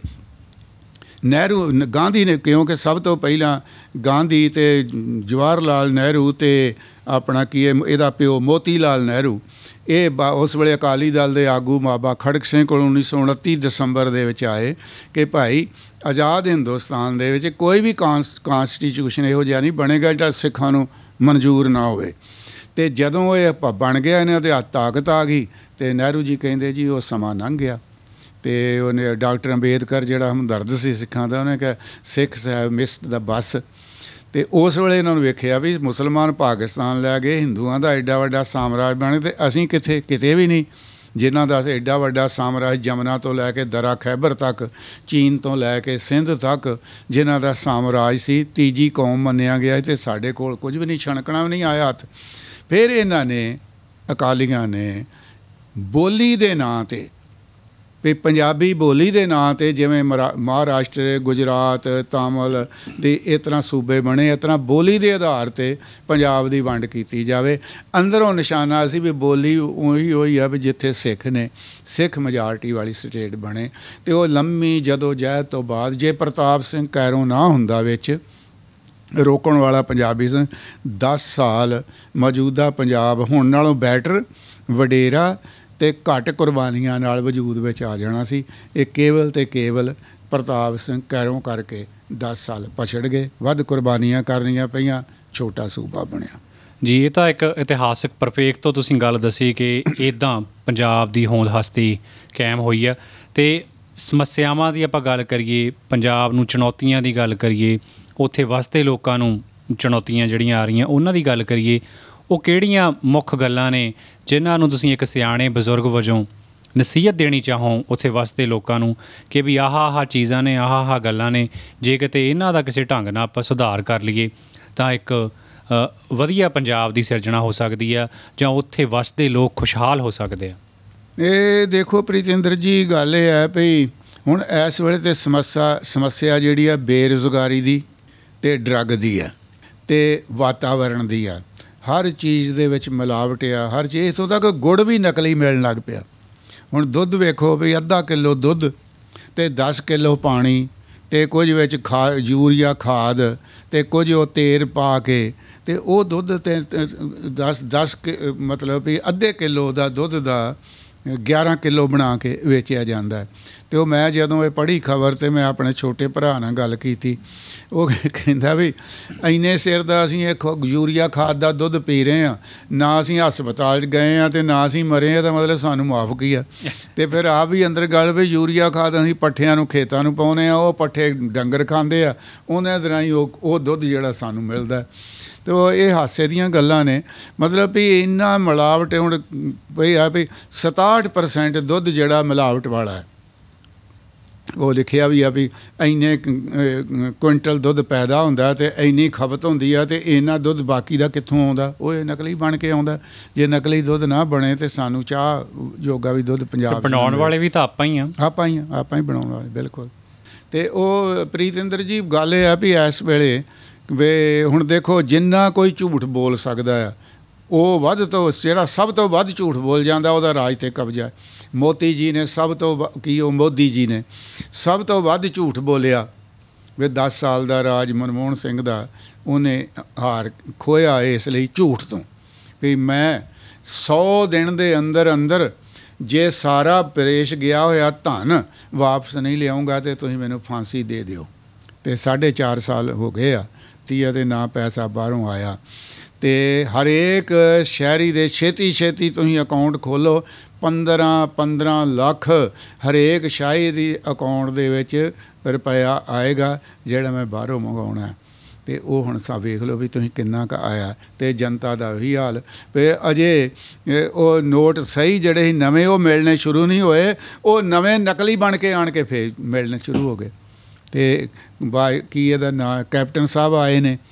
ਨਹਿਰੂ ਗਾਂਧੀ ਨੇ, ਕਿਉਂਕਿ ਸਭ ਤੋਂ ਪਹਿਲਾਂ ਗਾਂਧੀ ਅਤੇ ਜਵਾਹਰ ਲਾਲ ਨਹਿਰੂ ਅਤੇ ਆਪਣਾ ਕੀ ਹੈ ਇਹਦਾ ਪਿਓ ਮੋਤੀ ਲਾਲ ਨਹਿਰੂ, ਇਹ ਬਾ ਉਸ ਵੇਲੇ ਅਕਾਲੀ ਦਲ ਦੇ ਆਗੂ ਬਾਬਾ ਖੜਕ ਸਿੰਘ ਕੋਲ ਉੱਨੀ ਸੌ ਉਨੱਤੀ ਦਸੰਬਰ ਦੇ ਵਿੱਚ ਆਏ ਕਿ ਭਾਈ ਆਜ਼ਾਦ ਹਿੰਦੁਸਤਾਨ ਦੇ ਵਿੱਚ ਕੋਈ ਵੀ ਕਾਂਸ ਕਾਂਸਟੀਟਿਊਸ਼ਨ ਇਹੋ ਜਿਹਾ ਨਹੀਂ ਬਣੇਗਾ ਜਿਹੜਾ ਸਿੱਖਾਂ ਨੂੰ ਮਨਜ਼ੂਰ ਨਾ ਹੋਵੇ। ਅਤੇ ਜਦੋਂ ਇਹ ਪ ਬਣ ਗਿਆ, ਇਹਨਾਂ ਦੇ ਹੱਥ ਤਾਕਤ ਆ ਗਈ, ਅਤੇ ਨਹਿਰੂ ਜੀ ਕਹਿੰਦੇ ਜੀ ਉਹ ਸਮਾਂ ਲੰਘ ਗਿਆ। ਅਤੇ ਉਹਨੇ ਡਾਕਟਰ ਅੰਬੇਦਕਰ ਜਿਹੜਾ ਹਮਦਰਦ ਸੀ ਸਿੱਖਾਂ ਦਾ, ਉਹਨੇ ਕਿਹਾ ਸਿੱਖ ਸਾਹਿਬ ਮਿਸਡ ਦਾ ਬੱਸ। ਅਤੇ ਉਸ ਵੇਲੇ ਇਹਨਾਂ ਨੂੰ ਵੇਖਿਆ ਵੀ ਮੁਸਲਮਾਨ ਪਾਕਿਸਤਾਨ ਲੈ ਗਏ, ਹਿੰਦੂਆਂ ਦਾ ਐਡਾ ਵੱਡਾ ਸਾਮਰਾਜ ਬਣੇ, ਅਤੇ ਅਸੀਂ ਕਿੱਥੇ, ਕਿਤੇ ਵੀ ਨਹੀਂ। ਜਿਨ੍ਹਾਂ ਦਾ ਐਡਾ ਵੱਡਾ ਸਾਮਰਾਜ ਜਮਨਾ ਤੋਂ ਲੈ ਕੇ ਦਰਾ ਖੈਬਰ ਤੱਕ, ਚੀਨ ਤੋਂ ਲੈ ਕੇ ਸਿੰਧ ਤੱਕ ਜਿਨ੍ਹਾਂ ਦਾ ਸਾਮਰਾਜ ਸੀ, ਤੀਜੀ ਕੌਮ ਮੰਨਿਆ ਗਿਆ, ਅਤੇ ਸਾਡੇ ਕੋਲ ਕੁਝ ਵੀ ਨਹੀਂ, ਛਣਕਣਾ ਵੀ ਨਹੀਂ ਆਇਆ ਹੱਥ। ਫਿਰ ਇਹਨਾਂ ਨੇ, ਅਕਾਲੀਆਂ ਨੇ, ਬੋਲੀ ਦੇ ਨਾਂ 'ਤੇ, ਵੀ ਪੰਜਾਬੀ ਬੋਲੀ ਦੇ ਨਾਂ 'ਤੇ, ਜਿਵੇਂ ਮਰਾ ਮਹਾਰਾਸ਼ਟਰ, ਗੁਜਰਾਤ, ਤਾਮਿਲ ਦੇ ਇਸ ਤਰ੍ਹਾਂ ਸੂਬੇ ਬਣੇ, ਇਸ ਤਰ੍ਹਾਂ ਬੋਲੀ ਦੇ ਆਧਾਰ 'ਤੇ ਪੰਜਾਬ ਦੀ ਵੰਡ ਕੀਤੀ ਜਾਵੇ। ਅੰਦਰੋਂ ਨਿਸ਼ਾਨਾ ਸੀ ਵੀ ਬੋਲੀ ਉਹੀ ਉਹੀ ਆ ਵੀ ਜਿੱਥੇ ਸਿੱਖ ਨੇ, ਸਿੱਖ ਮੈਜੋਰਟੀ ਵਾਲੀ ਸਟੇਟ ਬਣੇ। ਅਤੇ ਉਹ ਲੰਮੀ ਜਦੋਂ ਜਹਿਦ ਤੋਂ ਬਾਅਦ, ਜੇ ਪ੍ਰਤਾਪ ਸਿੰਘ ਕੈਰੋਂ ਨਾ ਹੁੰਦਾ ਵਿੱਚ ਰੋਕਣ ਵਾਲਾ ਪੰਜਾਬੀ ਸੀ, ਦਸ ਸਾਲ ਮੌਜੂਦਾ ਪੰਜਾਬ ਹੁਣ ਨਾਲੋਂ ਬੈਟਰ, ਵਡੇਰਾ ਅਤੇ ਘੱਟ ਕੁਰਬਾਨੀਆਂ ਨਾਲ ਵਜੂਦ ਵਿੱਚ ਆ ਜਾਣਾ ਸੀ। ਇਹ ਕੇਵਲ ਅਤੇ ਕੇਵਲ ਪ੍ਰਤਾਪ ਸਿੰਘ ਕੈਰੋਂ ਕਰਕੇ ਦਸ ਸਾਲ ਪਛੜ ਗਏ, ਵੱਧ ਕੁਰਬਾਨੀਆਂ ਕਰਨੀਆਂ ਪਈਆਂ, ਛੋਟਾ ਸੂਬਾ ਬਣਿਆ। ਜੀ, ਇਹ ਤਾਂ ਇੱਕ ਇਤਿਹਾਸਕ ਪਰਪੇਖ ਤੋਂ ਤੁਸੀਂ ਗੱਲ ਦੱਸੀ ਕਿ ਇੱਦਾਂ ਪੰਜਾਬ ਦੀ ਹੋਂਦ ਹਸਤੀ ਕਾਇਮ ਹੋਈ ਆ। ਅਤੇ ਸਮੱਸਿਆਵਾਂ ਦੀ ਆਪਾਂ ਗੱਲ ਕਰੀਏ, ਪੰਜਾਬ ਨੂੰ ਚੁਣੌਤੀਆਂ ਦੀ ਗੱਲ ਕਰੀਏ, ਉੱਥੇ ਵਸਦੇ ਲੋਕਾਂ ਨੂੰ ਚੁਣੌਤੀਆਂ ਜਿਹੜੀਆਂ ਆ ਰਹੀਆਂ ਉਹਨਾਂ ਦੀ ਗੱਲ ਕਰੀਏ, ਉਹ ਕਿਹੜੀਆਂ ਮੁੱਖ ਗੱਲਾਂ ਨੇ ਜਿਨ੍ਹਾਂ ਨੂੰ ਤੁਸੀਂ ਇੱਕ ਸਿਆਣੇ ਬਜ਼ੁਰਗ ਵਜੋਂ ਨਸੀਹਤ ਦੇਣੀ ਚਾਹੋ ਉੱਥੇ ਵਸਦੇ ਲੋਕਾਂ ਨੂੰ ਕਿ ਵੀ ਆਹ ਆਹ ਚੀਜ਼ਾਂ ਨੇ, ਆਹ ਆਹ ਗੱਲਾਂ ਨੇ, ਜੇ ਕਿਤੇ ਇਹਨਾਂ ਦਾ ਕਿਸੇ ਢੰਗ ਨਾਲ ਆਪਾਂ ਸੁਧਾਰ ਕਰ ਲਈਏ ਤਾਂ ਇੱਕ ਵਧੀਆ ਪੰਜਾਬ ਦੀ ਸਿਰਜਣਾ ਹੋ ਸਕਦੀ ਆ, ਜਾਂ ਉੱਥੇ ਵਸਦੇ ਲੋਕ ਖੁਸ਼ਹਾਲ ਹੋ ਸਕਦੇ ਆ। ਇਹ ਦੇਖੋ ਪ੍ਰੀਤਿੰਦਰ ਜੀ, ਗੱਲ ਇਹ ਹੈ ਵੀ ਹੁਣ ਇਸ ਵੇਲੇ ਤਾਂ ਸਮੱਸਿਆ ਸਮੱਸਿਆ ਜਿਹੜੀ ਆ ਬੇਰੁਜ਼ਗਾਰੀ ਦੀ ਅਤੇ ਡਰੱਗ ਦੀ ਆ ਅਤੇ ਵਾਤਾਵਰਣ ਦੀ ਆ। ਹਰ ਚੀਜ਼ ਦੇ ਵਿੱਚ ਮਿਲਾਵਟ ਆ, ਹਰ ਚੀਜ਼, ਇੱਥੋਂ ਤੱਕ ਗੁੜ ਵੀ ਨਕਲੀ ਮਿਲਣ ਲੱਗ ਪਿਆ। ਹੁਣ ਦੁੱਧ ਵੇਖੋ ਵੀ ਅੱਧਾ ਕਿੱਲੋ ਦੁੱਧ ਅਤੇ ਦਸ ਕਿੱਲੋ ਪਾਣੀ ਅਤੇ ਕੁਝ ਵਿੱਚ ਖਾ ਯੂਰੀਆ ਖਾਦ ਅਤੇ ਕੁਝ ਉਹ ਤੇਲ ਪਾ ਕੇ, ਅਤੇ ਉਹ ਦੁੱਧ ਤੇ ਦਸ ਦਸ ਕਿ ਮਤਲਬ ਵੀ ਅੱਧੇ ਕਿੱਲੋ ਦਾ ਦੁੱਧ ਦਾ ਗਿਆਰਾਂ ਕਿਲੋ ਬਣਾ ਕੇ ਵੇਚਿਆ ਜਾਂਦਾ। ਅਤੇ ਉਹ ਮੈਂ ਜਦੋਂ ਇਹ ਪੜ੍ਹੀ ਖਬਰ ਅਤੇ ਮੈਂ ਆਪਣੇ ਛੋਟੇ ਭਰਾ ਨਾਲ ਗੱਲ ਕੀਤੀ, ਉਹ ਕਹਿੰਦਾ ਵੀ ਇੰਨੇ ਸਿਰ ਦਾ ਅਸੀਂ ਇਹ ਯੂਰੀਆ ਖਾਦ ਦਾ ਦੁੱਧ ਪੀ ਰਹੇ ਹਾਂ, ਨਾ ਅਸੀਂ ਹਸਪਤਾਲ 'ਚ ਗਏ ਹਾਂ ਅਤੇ ਨਾ ਅਸੀਂ ਮਰੇ ਹਾਂ, ਤਾਂ ਮਤਲਬ ਸਾਨੂੰ ਮਾਫ ਕੀ ਆ। ਅਤੇ ਫਿਰ ਆਪ ਵੀ ਅੰਦਰ ਗੱਲ ਵੀ ਯੂਰੀਆ ਖਾਦ ਅਸੀਂ ਪੱਠਿਆਂ ਨੂੰ ਖੇਤਾਂ ਨੂੰ ਪਾਉਂਦੇ ਹਾਂ, ਉਹ ਪੱਠੇ ਡੰਗਰ ਖਾਂਦੇ ਆ, ਉਹਨਾਂ ਦੇ ਰਾਹੀਂ ਉਹ ਉਹ ਦੁੱਧ ਜਿਹੜਾ ਸਾਨੂੰ ਮਿਲਦਾ। ਅਤੇ ਉਹ ਇਹ ਹਾਸੇ ਦੀਆਂ ਗੱਲਾਂ ਨੇ, ਮਤਲਬ ਵੀ ਇੰਨਾ ਮਿਲਾਵਟ ਹੁਣ ਬਈ ਆ ਵੀ ਸਤਾਹਠ ਪਰਸੈਂਟ ਦੁੱਧ ਜਿਹੜਾ ਮਿਲਾਵਟ ਵਾਲਾ ਹੈ। ਉਹ ਲਿਖਿਆ ਵੀ ਆ ਵੀ ਇੰਨੇ ਕੁਇੰਟਲ ਦੁੱਧ ਪੈਦਾ ਹੁੰਦਾ ਅਤੇ ਇੰਨੀ ਖਪਤ ਹੁੰਦੀ ਆ, ਅਤੇ ਇੰਨਾ ਦੁੱਧ ਬਾਕੀ ਦਾ ਕਿੱਥੋਂ ਆਉਂਦਾ? ਉਹ ਇਹ ਨਕਲੀ ਬਣ ਕੇ ਆਉਂਦਾ। ਜੇ ਨਕਲੀ ਦੁੱਧ ਨਾ ਬਣੇ ਤਾਂ ਸਾਨੂੰ ਚਾਹ ਜੋਗਾ ਵੀ ਦੁੱਧ ਪੰਜਾਬ ਬਣਾਉਣ ਵਾਲੇ ਵੀ ਤਾਂ ਆਪਾਂ ਹੀ ਆ ਆਪਾਂ ਹੀ ਆ ਆਪਾਂ ਹੀ ਬਣਾਉਣ ਵਾਲੇ, ਬਿਲਕੁਲ। ਅਤੇ ਉਹ ਪ੍ਰੀਤਿੰਦਰ ਜੀ ਗੱਲ ਇਹ ਆ ਵੀ ਇਸ ਵੇਲੇ ਵੀ ਹੁਣ ਦੇਖੋ ਜਿੰਨਾ ਕੋਈ ਝੂਠ ਬੋਲ ਸਕਦਾ ਆ, ਉਹ ਵੱਧ ਤੋਂ ਜਿਹੜਾ ਸਭ ਤੋਂ ਵੱਧ ਝੂਠ ਬੋਲ ਜਾਂਦਾ ਉਹਦਾ ਰਾਜ 'ਤੇ ਕਬਜ਼ਾ ਹੈ। ਮੋਦੀ ਜੀ ਨੇ ਸਭ ਤੋਂ ਕੀ ਉਹ ਮੋਦੀ ਜੀ ਨੇ ਸਭ ਤੋਂ ਵੱਧ ਝੂਠ ਬੋਲਿਆ ਵੀ ਦਸ ਸਾਲ ਦਾ ਰਾਜ ਮਨਮੋਹਨ ਸਿੰਘ ਦਾ ਉਹਨੇ ਹਾਰ ਖੋਇਆ ਇਸ ਲਈ ਝੂਠ ਤੋਂ, ਵੀ ਮੈਂ ਸੌ ਦਿਨ ਦੇ ਅੰਦਰ ਅੰਦਰ ਜੇ ਸਾਰਾ ਪ੍ਰੇਸ਼ ਗਿਆ ਹੋਇਆ ਧਨ ਵਾਪਸ ਨਹੀਂ ਲਿਆਉਂਗਾ ਅਤੇ ਤੁਸੀਂ ਮੈਨੂੰ ਫਾਂਸੀ ਦੇ ਦਿਓ। ਅਤੇ ਸਾਢੇ ਚਾਰ ਸਾਲ ਹੋ ਗਏ ਆ ਤੀਆ ਦੇ ਨਾ ਪੈਸਾ ਬਾਹਰੋਂ ਆਇਆ। ਅਤੇ ਹਰੇਕ ਸ਼ਹਿਰੀ ਦੇ ਛੇਤੀ ਛੇਤੀ ਤੁਸੀਂ ਅਕਾਊਂਟ ਖੋਲ੍ਹੋ, ਪੰਦਰਾਂ ਪੰਦਰਾਂ ਲੱਖ ਹਰੇਕ ਸ਼ਾਹੀ ਦੀ ਅਕਾਊਂਟ ਦੇ ਵਿੱਚ ਰੁਪਇਆ ਆਏਗਾ ਜਿਹੜਾ ਮੈਂ ਬਾਹਰੋਂ ਮੰਗਵਾਉਣਾ। ਅਤੇ ਉਹ ਹੁਣ ਸਾ ਵੇਖ ਲਓ ਵੀ ਤੁਸੀਂ ਕਿੰਨਾ ਕੁ ਆਇਆ। ਅਤੇ ਜਨਤਾ ਦਾ ਉਹੀ ਹਾਲ ਵੀ ਅਜੇ ਉਹ ਨੋਟ ਸਹੀ ਜਿਹੜੇ ਸੀ ਨਵੇਂ ਉਹ ਮਿਲਣੇ ਸ਼ੁਰੂ ਨਹੀਂ ਹੋਏ, ਉਹ ਨਵੇਂ ਨਕਲੀ ਬਣ ਕੇ ਆਣ ਕੇ ਫੇਰ ਮਿਲਣੇ ਸ਼ੁਰੂ ਹੋ ਗਏ। ਅਤੇ ਬਾ ਕੀ ਇਹਦਾ ਨਾਂ ਕੈਪਟਨ ਸਾਹਿਬ ਆਏ ਨੇ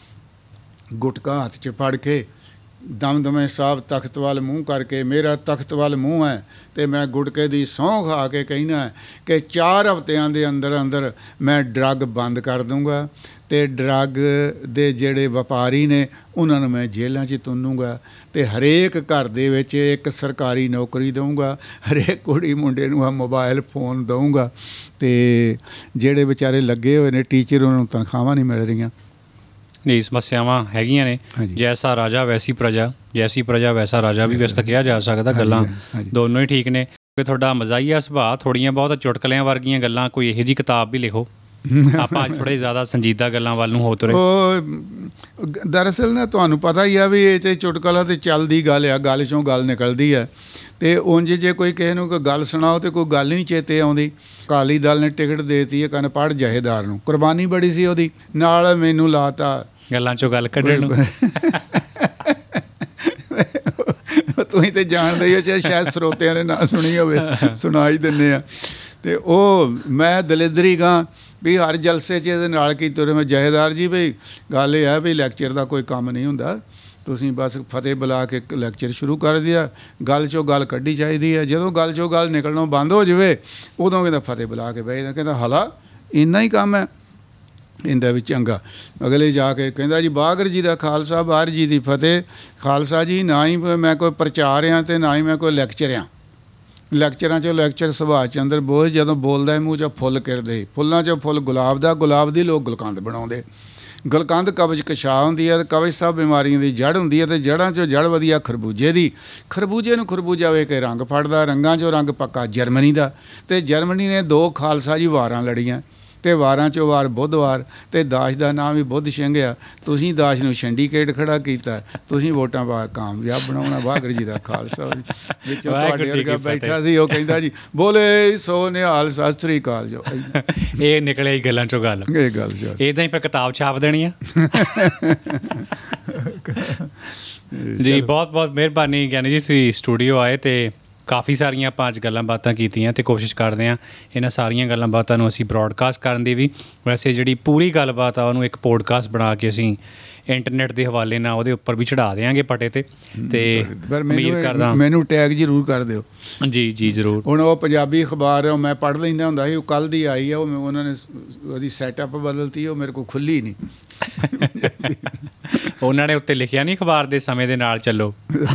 ਗੁਟਕਾ ਹੱਥ 'ਚ ਫੜ ਕੇ, ਦਮਦਮੇ ਸਾਹਿਬ ਤਖਤ ਵੱਲ ਮੂੰਹ ਕਰਕੇ, ਮੇਰਾ ਤਖਤ ਵੱਲ ਮੂੰਹ ਹੈ ਅਤੇ ਮੈਂ ਗੁਟਕੇ ਦੀ ਸਹੁੰ ਖਾ ਕੇ ਕਹਿਣਾ ਕਿ ਚਾਰ ਹਫ਼ਤਿਆਂ ਦੇ ਅੰਦਰ ਅੰਦਰ ਮੈਂ ਡਰੱਗ ਬੰਦ ਕਰ ਦੂੰਗਾ ਅਤੇ ਡਰੱਗ ਦੇ ਜਿਹੜੇ ਵਪਾਰੀ ਨੇ ਉਹਨਾਂ ਨੂੰ ਮੈਂ ਜੇਲ੍ਹਾਂ 'ਚ ਤੁੰਨੂਗਾ ਅਤੇ ਹਰੇਕ ਘਰ ਦੇ ਵਿੱਚ ਇੱਕ ਸਰਕਾਰੀ ਨੌਕਰੀ ਦਊਂਗਾ, ਹਰੇਕ ਕੁੜੀ ਮੁੰਡੇ ਨੂੰ ਆ ਮੋਬਾਇਲ ਫੋਨ ਦਊਂਗਾ ਅਤੇ ਜਿਹੜੇ ਵਿਚਾਰੇ ਲੱਗੇ ਹੋਏ ਨੇ ਟੀਚਰ ਉਹਨਾਂ ਨੂੰ ਤਨਖਾਹਾਂ ਨਹੀਂ ਮਿਲ ਰਹੀਆਂ। ਨਹੀਂ, ਸਮੱਸਿਆਵਾਂ ਹੈਗੀਆਂ ਨੇ। ਜੈਸਾ ਰਾਜਾ ਵੈਸੀ ਪ੍ਰਜਾ, ਜੈਸੀ ਪ੍ਰਜਾ ਵੈਸਾ ਰਾਜਾ ਵੀ ਵੈਸੇ ਤਾਂ ਕਿਹਾ ਜਾ ਸਕਦਾ। ਗੱਲਾਂ ਦੋਨੋਂ ਹੀ ਠੀਕ ਨੇ। ਤੁਹਾਡਾ ਮਜ਼ਾਹੀਆ ਸੁਭਾਅ, ਥੋੜ੍ਹੀਆਂ ਬਹੁਤ ਚੁਟਕਲਿਆਂ ਵਰਗੀਆਂ ਗੱਲਾਂ, ਕੋਈ ਇਹੋ ਜਿਹੀ ਕਿਤਾਬ ਵੀ ਲਿਖੋ। ਆਪਾਂ ਅੱਜ ਥੋੜ੍ਹੇ ਜ਼ਿਆਦਾ ਸੰਜੀਦਾ ਗੱਲਾਂ ਵੱਲ ਨੂੰ ਹੋ ਤੁਰੇ। ਉਹ ਦਰਅਸਲ ਨਾ ਤੁਹਾਨੂੰ ਪਤਾ ਹੀ ਆ ਵੀ ਇਹ 'ਤੇ ਚੁਟਕਲਾ ਤਾਂ ਚੱਲਦੀ ਗੱਲ ਆ, ਗੱਲ 'ਚੋਂ ਗੱਲ ਨਿਕਲਦੀ ਹੈ। ਅਤੇ ਉਂਝ ਜੇ ਕੋਈ ਕਿਸੇ ਨੂੰ ਕੋਈ ਗੱਲ ਸੁਣਾਓ ਤਾਂ ਕੋਈ ਗੱਲ ਨਹੀਂ ਚੇਤੇ ਆਉਂਦੀ। ਅਕਾਲੀ ਦਲ ਨੇ ਟਿਕਟ ਦੇ ਦਿੱਤੀ ਹੈ ਕਨਪੜ੍ਹ ਜਹੇਦਾਰ ਨੂੰ, ਕੁਰਬਾਨੀ ਬੜੀ ਸੀ ਉਹਦੀ, ਨਾਲ ਮੈਨੂੰ ਲਾਤਾ ਗੱਲਾਂ 'ਚੋਂ ਗੱਲ ਕੱਢਣ ਨੂੰ। ਤੁਸੀਂ ਤਾਂ ਜਾਣਦੇ ਹੀ ਹੋ, ਚਾਹੇ ਸ਼ਾਇਦ ਸਰੋਤਿਆਂ ਨੇ ਨਾ ਸੁਣੀ ਹੋਵੇ, ਸੁਣਾ ਹੀ ਦਿੰਦੇ ਆ। ਅਤੇ ਉਹ ਮੈਂ ਦਲਿੱਦਰੀ ਗਾਂ ਵੀ ਹਰ ਜਲਸੇ 'ਚ ਇਹਦੇ ਨਾਲ ਕੀ ਤੁਰੇ ਮੈਂ ਜਹੇਦਾਰ ਜੀ ਵੀ ਗੱਲ ਇਹ ਹੈ ਵੀ ਲੈਕਚਰ ਦਾ ਕੋਈ ਕੰਮ ਨਹੀਂ ਹੁੰਦਾ, ਤੁਸੀਂ ਬਸ ਫਤਿਹ ਬੁਲਾ ਕੇ ਲੈਕਚਰ ਸ਼ੁਰੂ ਕਰ ਦਿਆ, ਗੱਲ 'ਚੋਂ ਗੱਲ ਕੱਢੀ ਚਾਹੀਦੀ ਹੈ। ਜਦੋਂ ਗੱਲ 'ਚੋਂ ਗੱਲ ਨਿਕਲਣੋਂ ਬੰਦ ਹੋ ਜਾਵੇ ਉਦੋਂ ਕਹਿੰਦਾ ਫਤਿਹ ਬੁਲਾ ਕੇ ਬਹਿ ਜਾਂਦਾ, ਕਹਿੰਦਾ ਹਲਾ ਇੰਨਾ ਹੀ ਕੰਮ ਹੈ ਇਹਦਾ ਵੀ ਚੰਗਾ। ਅਗਲੇ ਜਾ ਕੇ ਕਹਿੰਦਾ ਜੀ ਬਾਗਰ ਜੀ ਦਾ ਖਾਲਸਾ, ਬਾਹਰ ਜੀ ਦੀ ਫਤਿਹ। ਖਾਲਸਾ ਜੀ ਨਾ ਹੀ ਮੈਂ ਕੋਈ ਪ੍ਰਚਾਰ ਹਾਂ ਅਤੇ ਨਾ ਹੀ ਮੈਂ ਕੋਈ ਲੈਕਚਰ ਹਾਂ। ਲੈਕਚਰਾਂ 'ਚੋਂ ਲੈਕਚਰ ਸੁਭਾਸ਼ ਚੰਦਰ ਬੋਸ ਜਦੋਂ ਬੋਲਦਾ ਹੈ ਮੂੰਹ 'ਚੋਂ ਫੁੱਲ ਕਿਰਦੇ, ਫੁੱਲਾਂ 'ਚੋਂ ਫੁੱਲ ਗੁਲਾਬ ਦਾ, ਗੁਲਾਬ ਦੀ ਲੋਕ ਗੁਲਕੰਦ ਬਣਾਉਂਦੇ। ਗੁਲਕੰਦ ਕਬਜ਼ ਕਸ਼ਾ ਹੁੰਦੀ ਹੈ ਅਤੇ ਕਬਜ਼ ਸਭ ਬਿਮਾਰੀਆਂ ਦੀ ਜੜ੍ਹ ਹੁੰਦੀ ਹੈ ਅਤੇ ਜੜ੍ਹਾਂ 'ਚੋਂ ਜੜ੍ਹ ਵਧੀਆ ਖਰਬੂਜੇ ਦੀ। ਖਰਬੂਜੇ ਨੂੰ ਖਰਬੂਜਾ ਵੇਖ ਕੇ ਰੰਗ ਫੜਦਾ, ਰੰਗਾਂ 'ਚੋਂ ਰੰਗ ਪੱਕਾ ਜਰਮਨੀ ਦਾ। ਅਤੇ ਜਰਮਨੀ ਨੇ ਦੋ ਖਾਲਸਾ ਜੀ ਵਾਰਾਂ ਲੜੀਆਂ ਅਤੇ ਵਾਰਾਂ 'ਚੋਂ ਵਾਰ ਬੁੱਧਵਾਰ, ਅਤੇ ਦਾਸ਼ ਦਾ ਨਾਮ ਵੀ ਬੁੱਧ ਸਿੰਘ ਆ। ਤੁਸੀਂ ਦਾਸ਼ ਨੂੰ ਸਿੰਡੀਕੇਟ ਖੜਾ ਕੀਤਾ, ਤੁਸੀਂ ਵੋਟਾਂ ਪਾ ਕਾਮਯਾਬ ਬਣਾਉਣਾ। ਵਾਹਿਗੁਰੂ ਜੀ ਦਾ ਖਾਲਸਾ। ਵਿੱਚੋਂ ਤੁਹਾਡੇ ਵਰਗਾ ਬੈਠਾ ਸੀ, ਉਹ ਕਹਿੰਦਾ ਜੀ ਬੋਲੇ ਸੋ ਨਿਹਾਲ ਸਤਿ ਸ੍ਰੀ ਅਕਾਲ ਜੋ। ਇਹ ਨਿਕਲਿਆ ਹੀ ਗੱਲਾਂ 'ਚੋਂ ਗੱਲ, ਇਹ ਗੱਲ ਜੋ ਇੱਦਾਂ ਹੀ ਫਿਰ ਕਿਤਾਬ ਛਾਪ ਦੇਣੀ ਆ। ਜੀ ਬਹੁਤ ਬਹੁਤ ਮਿਹਰਬਾਨੀ ਗਿਆਨੀ ਜੀ, ਤੁਸੀਂ ਸਟੂਡੀਓ ਆਏ ਅਤੇ ਕਾਫੀ ਸਾਰੀਆਂ ਆਪਾਂ ਅੱਜ ਗੱਲਾਂ ਬਾਤਾਂ ਕੀਤੀਆਂ ਅਤੇ ਕੋਸ਼ਿਸ਼ ਕਰਦੇ ਹਾਂ ਇਹਨਾਂ ਸਾਰੀਆਂ ਗੱਲਾਂ ਬਾਤਾਂ ਨੂੰ ਅਸੀਂ ਬਰੋਡਕਾਸਟ ਕਰਨ ਦੀ ਵੀ। ਵੈਸੇ ਜਿਹੜੀ ਪੂਰੀ ਗੱਲਬਾਤ ਆ ਉਹਨੂੰ ਇੱਕ ਪੋਡਕਾਸਟ ਬਣਾ ਕੇ ਅਸੀਂ ਇੰਟਰਨੈਟ ਦੇ ਹਵਾਲੇ ਨਾਲ ਉਹਦੇ ਉੱਪਰ ਵੀ ਚੜ੍ਹਾ ਦਿਆਂਗੇ ਪਟੇ 'ਤੇ। ਅਤੇ ਉਮੀਦ ਕਰਦਾ ਮੈਨੂੰ ਟੈਗ ਜ਼ਰੂਰ ਕਰ ਦਿਓ। ਜੀ ਜੀ ਜ਼ਰੂਰ। ਹੁਣ ਉਹ ਪੰਜਾਬੀ ਅਖਬਾਰ ਮੈਂ ਪੜ੍ਹ ਲੈਂਦਾ ਹੁੰਦਾ ਸੀ, ਉਹ ਕੱਲ੍ਹ ਦੀ ਆਈ ਆ, ਉਹ ਉਹਨਾਂ ਨੇ ਉਹਦੀ ਸੈਟਅਪ ਬਦਲਤੀ, ਉਹ ਮੇਰੇ ਕੋਲ ਖੁੱਲ੍ਹੀ ਨਹੀਂ। ਉਹਨਾਂ ਨੇ ਉੱਤੇ ਲਿਖਿਆ ਨਹੀਂ ਅਖਬਾਰ ਦੇ ਸਮੇਂ ਦੇ ਨਾਲ ਚੱਲੋ।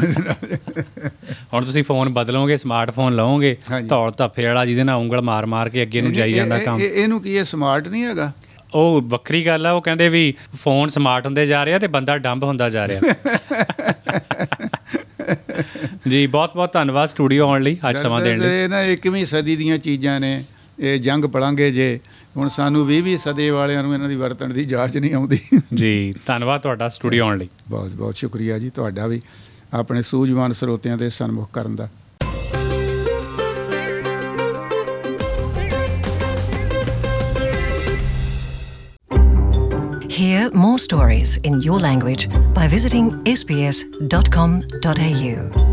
ਹੁਣ ਤੁਸੀਂ ਫੋਨ ਬਦਲੋਗੇ, ਸਮਾਰਟਫੋਨ ਲਓਗੇ ਧੌਲ ਧੱਫੇ ਵਾਲਾ ਜਿਹਦੇ ਨਾਲ ਉਂਗਲ ਮਾਰ ਮਾਰ ਕੇ ਅੱਗੇ ਨੂੰ ਜਾਈ ਜਾਂਦਾ ਕੰਮ। ਇਹਨੂੰ ਕੀ ਇਹ ਸਮਾਰਟ ਨਹੀਂ ਹੈਗਾ? ਉਹ ਵੱਖਰੀ ਗੱਲ ਆ। ਉਹ ਕਹਿੰਦੇ ਵੀ ਫੋਨ ਸਮਾਰਟ ਹੁੰਦੇ ਜਾ ਰਿਹਾ ਅਤੇ ਬੰਦਾ ਡੰਬ ਹੁੰਦਾ ਜਾ ਰਿਹਾ। ਜੀ ਬਹੁਤ ਬਹੁਤ ਧੰਨਵਾਦ ਸਟੂਡੀਓ ਆਉਣ ਲਈ, ਅੱਜ ਸਮਾਂ ਦੇਣ ਲਈ। ਇਹ ਨਾ ਇੱਕਵੀਂ ਸਦੀ ਦੀਆਂ ਚੀਜ਼ਾਂ ਨੇ, ਇਹ ਜੰਗ ਪੜਾਂਗੇ ਜੇ ਹੁਣ ਸਾਨੂੰ ਵੀਹ ਵੀਹ ਸਦੇ ਵਾਲਿਆਂ ਨੂੰ ਇਹਨਾਂ ਦੀ ਵਰਤਣ ਦੀ ਜਾਚ ਨਹੀਂ ਆਉਂਦੀ। ਜੀ ਧੰਨਵਾਦ ਤੁਹਾਡਾ ਸਟੂਡੀਓ ਆਉਣ ਲਈ। ਬਹੁਤ ਬਹੁਤ ਸ਼ੁਕਰੀਆ ਜੀ ਤੁਹਾਡਾ ਵੀ ਆਪਣੇ ਸੂਝਵਾਨ ਸਰੋਤਿਆਂ ਦੇ ਸਨਮੁਖ ਕਰਨ ਦਾ। Hear more stories in your language by visiting s b s dot com dot a u.